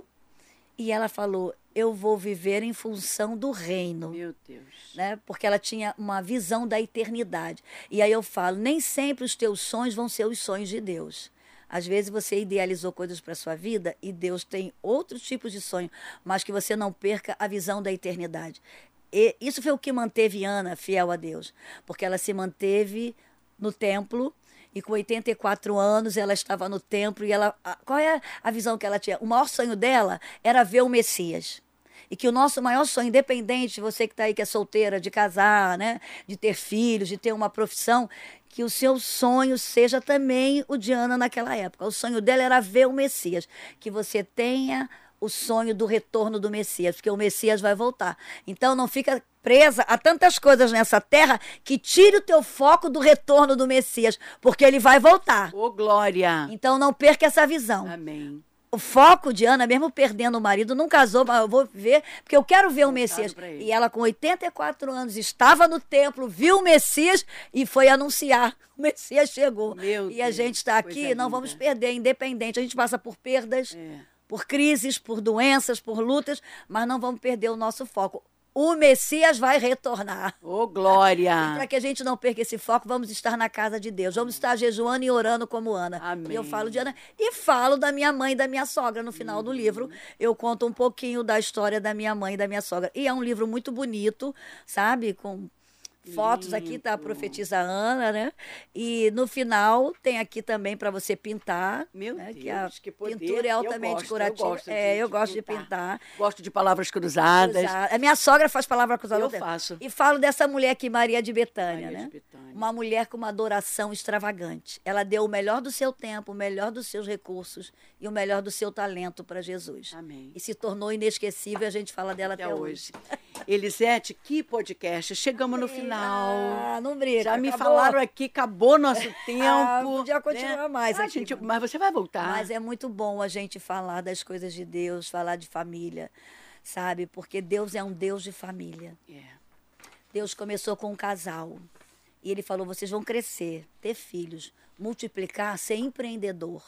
e ela falou, eu vou viver em função do reino. Meu Deus. Né? Porque ela tinha uma visão da eternidade. E aí eu falo, nem sempre os teus sonhos vão ser os sonhos de Deus. Às vezes você idealizou coisas para a sua vida e Deus tem outros tipos de sonho, mas que você não perca a visão da eternidade. E isso foi o que manteve Ana fiel a Deus, porque ela se manteve no templo e com oitenta e quatro anos ela estava no templo e ela, qual é a visão que ela tinha? O maior sonho dela era ver o Messias. E que o nosso maior sonho, independente, você que está aí que é solteira, de casar, né, de ter filhos, de ter uma profissão, que o seu sonho seja também o de Ana naquela época. O sonho dela era ver o Messias, que você tenha o sonho do retorno do Messias, porque o Messias vai voltar. Então não fica presa a tantas coisas nessa terra que tire o teu foco do retorno do Messias, porque ele vai voltar. Ô, glória! Então não perca essa visão. Amém. O foco de Ana, mesmo perdendo o marido, não casou, mas eu vou ver, porque eu quero ver o Messias. E ela, com oitenta e quatro anos, estava no templo, viu o Messias e foi anunciar. O Messias chegou. Meu e Deus, a gente está aqui, não vamos perder, independente. A gente passa por perdas, é. por crises, por doenças, por lutas, mas não vamos perder o nosso foco. O Messias vai retornar. Ô, oh, glória! E para que a gente não perca esse foco, vamos estar na casa de Deus. Vamos estar jejuando e orando como Ana. Amém. E eu falo de Ana e falo da minha mãe e da minha sogra. No final uhum. do livro, eu conto um pouquinho da história da minha mãe e da minha sogra. E é um livro muito bonito, sabe? Com fotos aqui, tá a profetisa Ana, né? E no final tem aqui também para você pintar. Meu né? Deus, que a que poder. Pintura é altamente eu gosto, curativa. Eu gosto, é, de, eu gosto de pintar. de pintar. Gosto de palavras cruzadas. Cruzada. A minha sogra faz palavra cruzada. Eu faço. E falo dessa mulher aqui, Maria de Betânia, Maria né? De Betânia. Uma mulher com uma adoração extravagante. Ela deu o melhor do seu tempo, o melhor dos seus recursos e o melhor do seu talento para Jesus. Amém. E se tornou inesquecível e a gente fala dela até, até hoje. hoje. Elisete, que podcast. Chegamos no final. Ah, não briga. Já me acabou. Falaram aqui, acabou nosso tempo. Ah, podia continuar né? mais. Ah, gente, mas você vai voltar. Mas é muito bom a gente falar das coisas de Deus, falar de família, sabe? Porque Deus é um Deus de família. Yeah. Deus começou com um casal. E ele falou, vocês vão crescer, ter filhos, multiplicar, ser empreendedor.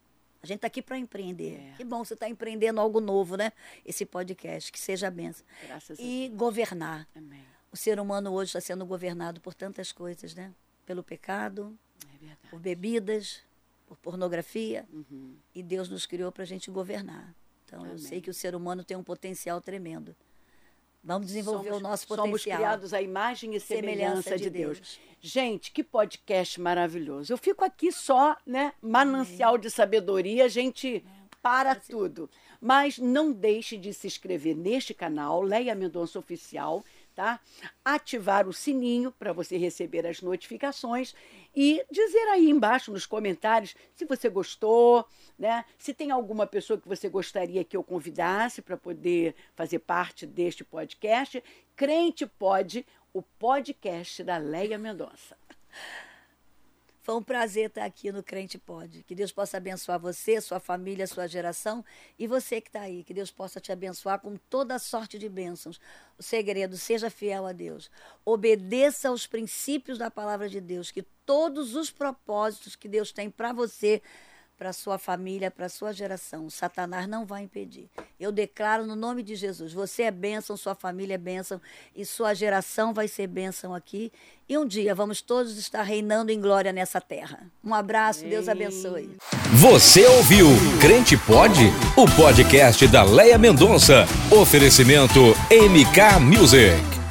A gente está aqui para empreender. É. Que bom você está empreendendo algo novo, né? Esse podcast, que seja a bênção. Graças a Deus. E governar. Amém. O ser humano hoje está sendo governado por tantas coisas, né? Pelo pecado, é por bebidas, por pornografia. Uhum. E Deus nos criou para a gente governar. Então, Amém. Eu sei que o ser humano tem um potencial tremendo. Vamos desenvolver somos, o nosso potencial. Somos criados à imagem e semelhança, semelhança de, de Deus. Deus. Gente, que podcast maravilhoso. Eu fico aqui só, né? Manancial Amém. De sabedoria, a gente para Amém. Tudo. Mas não deixe de se inscrever neste canal, Leia Mendonça Oficial, tá? Ativar o sininho para você receber as notificações e dizer aí embaixo nos comentários se você gostou, né? Se tem alguma pessoa que você gostaria que eu convidasse para poder fazer parte deste podcast. Crente Pode, o podcast da Leia Mendonça. Foi um prazer estar aqui no Crente Pode. Que Deus possa abençoar você, sua família, sua geração e você que está aí. Que Deus possa te abençoar com toda sorte de bênçãos. O segredo, seja fiel a Deus. Obedeça aos princípios da palavra de Deus. Que todos os propósitos que Deus tem para você, para sua família, para sua geração, Satanás não vai impedir. Eu declaro no nome de Jesus, você é bênção, sua família é bênção e sua geração vai ser bênção aqui. E um dia vamos todos estar reinando em glória nessa terra. Um abraço, Amém. Deus abençoe. Você ouviu Crente Pode, o podcast da Leia Mendonça. Oferecimento M K Music.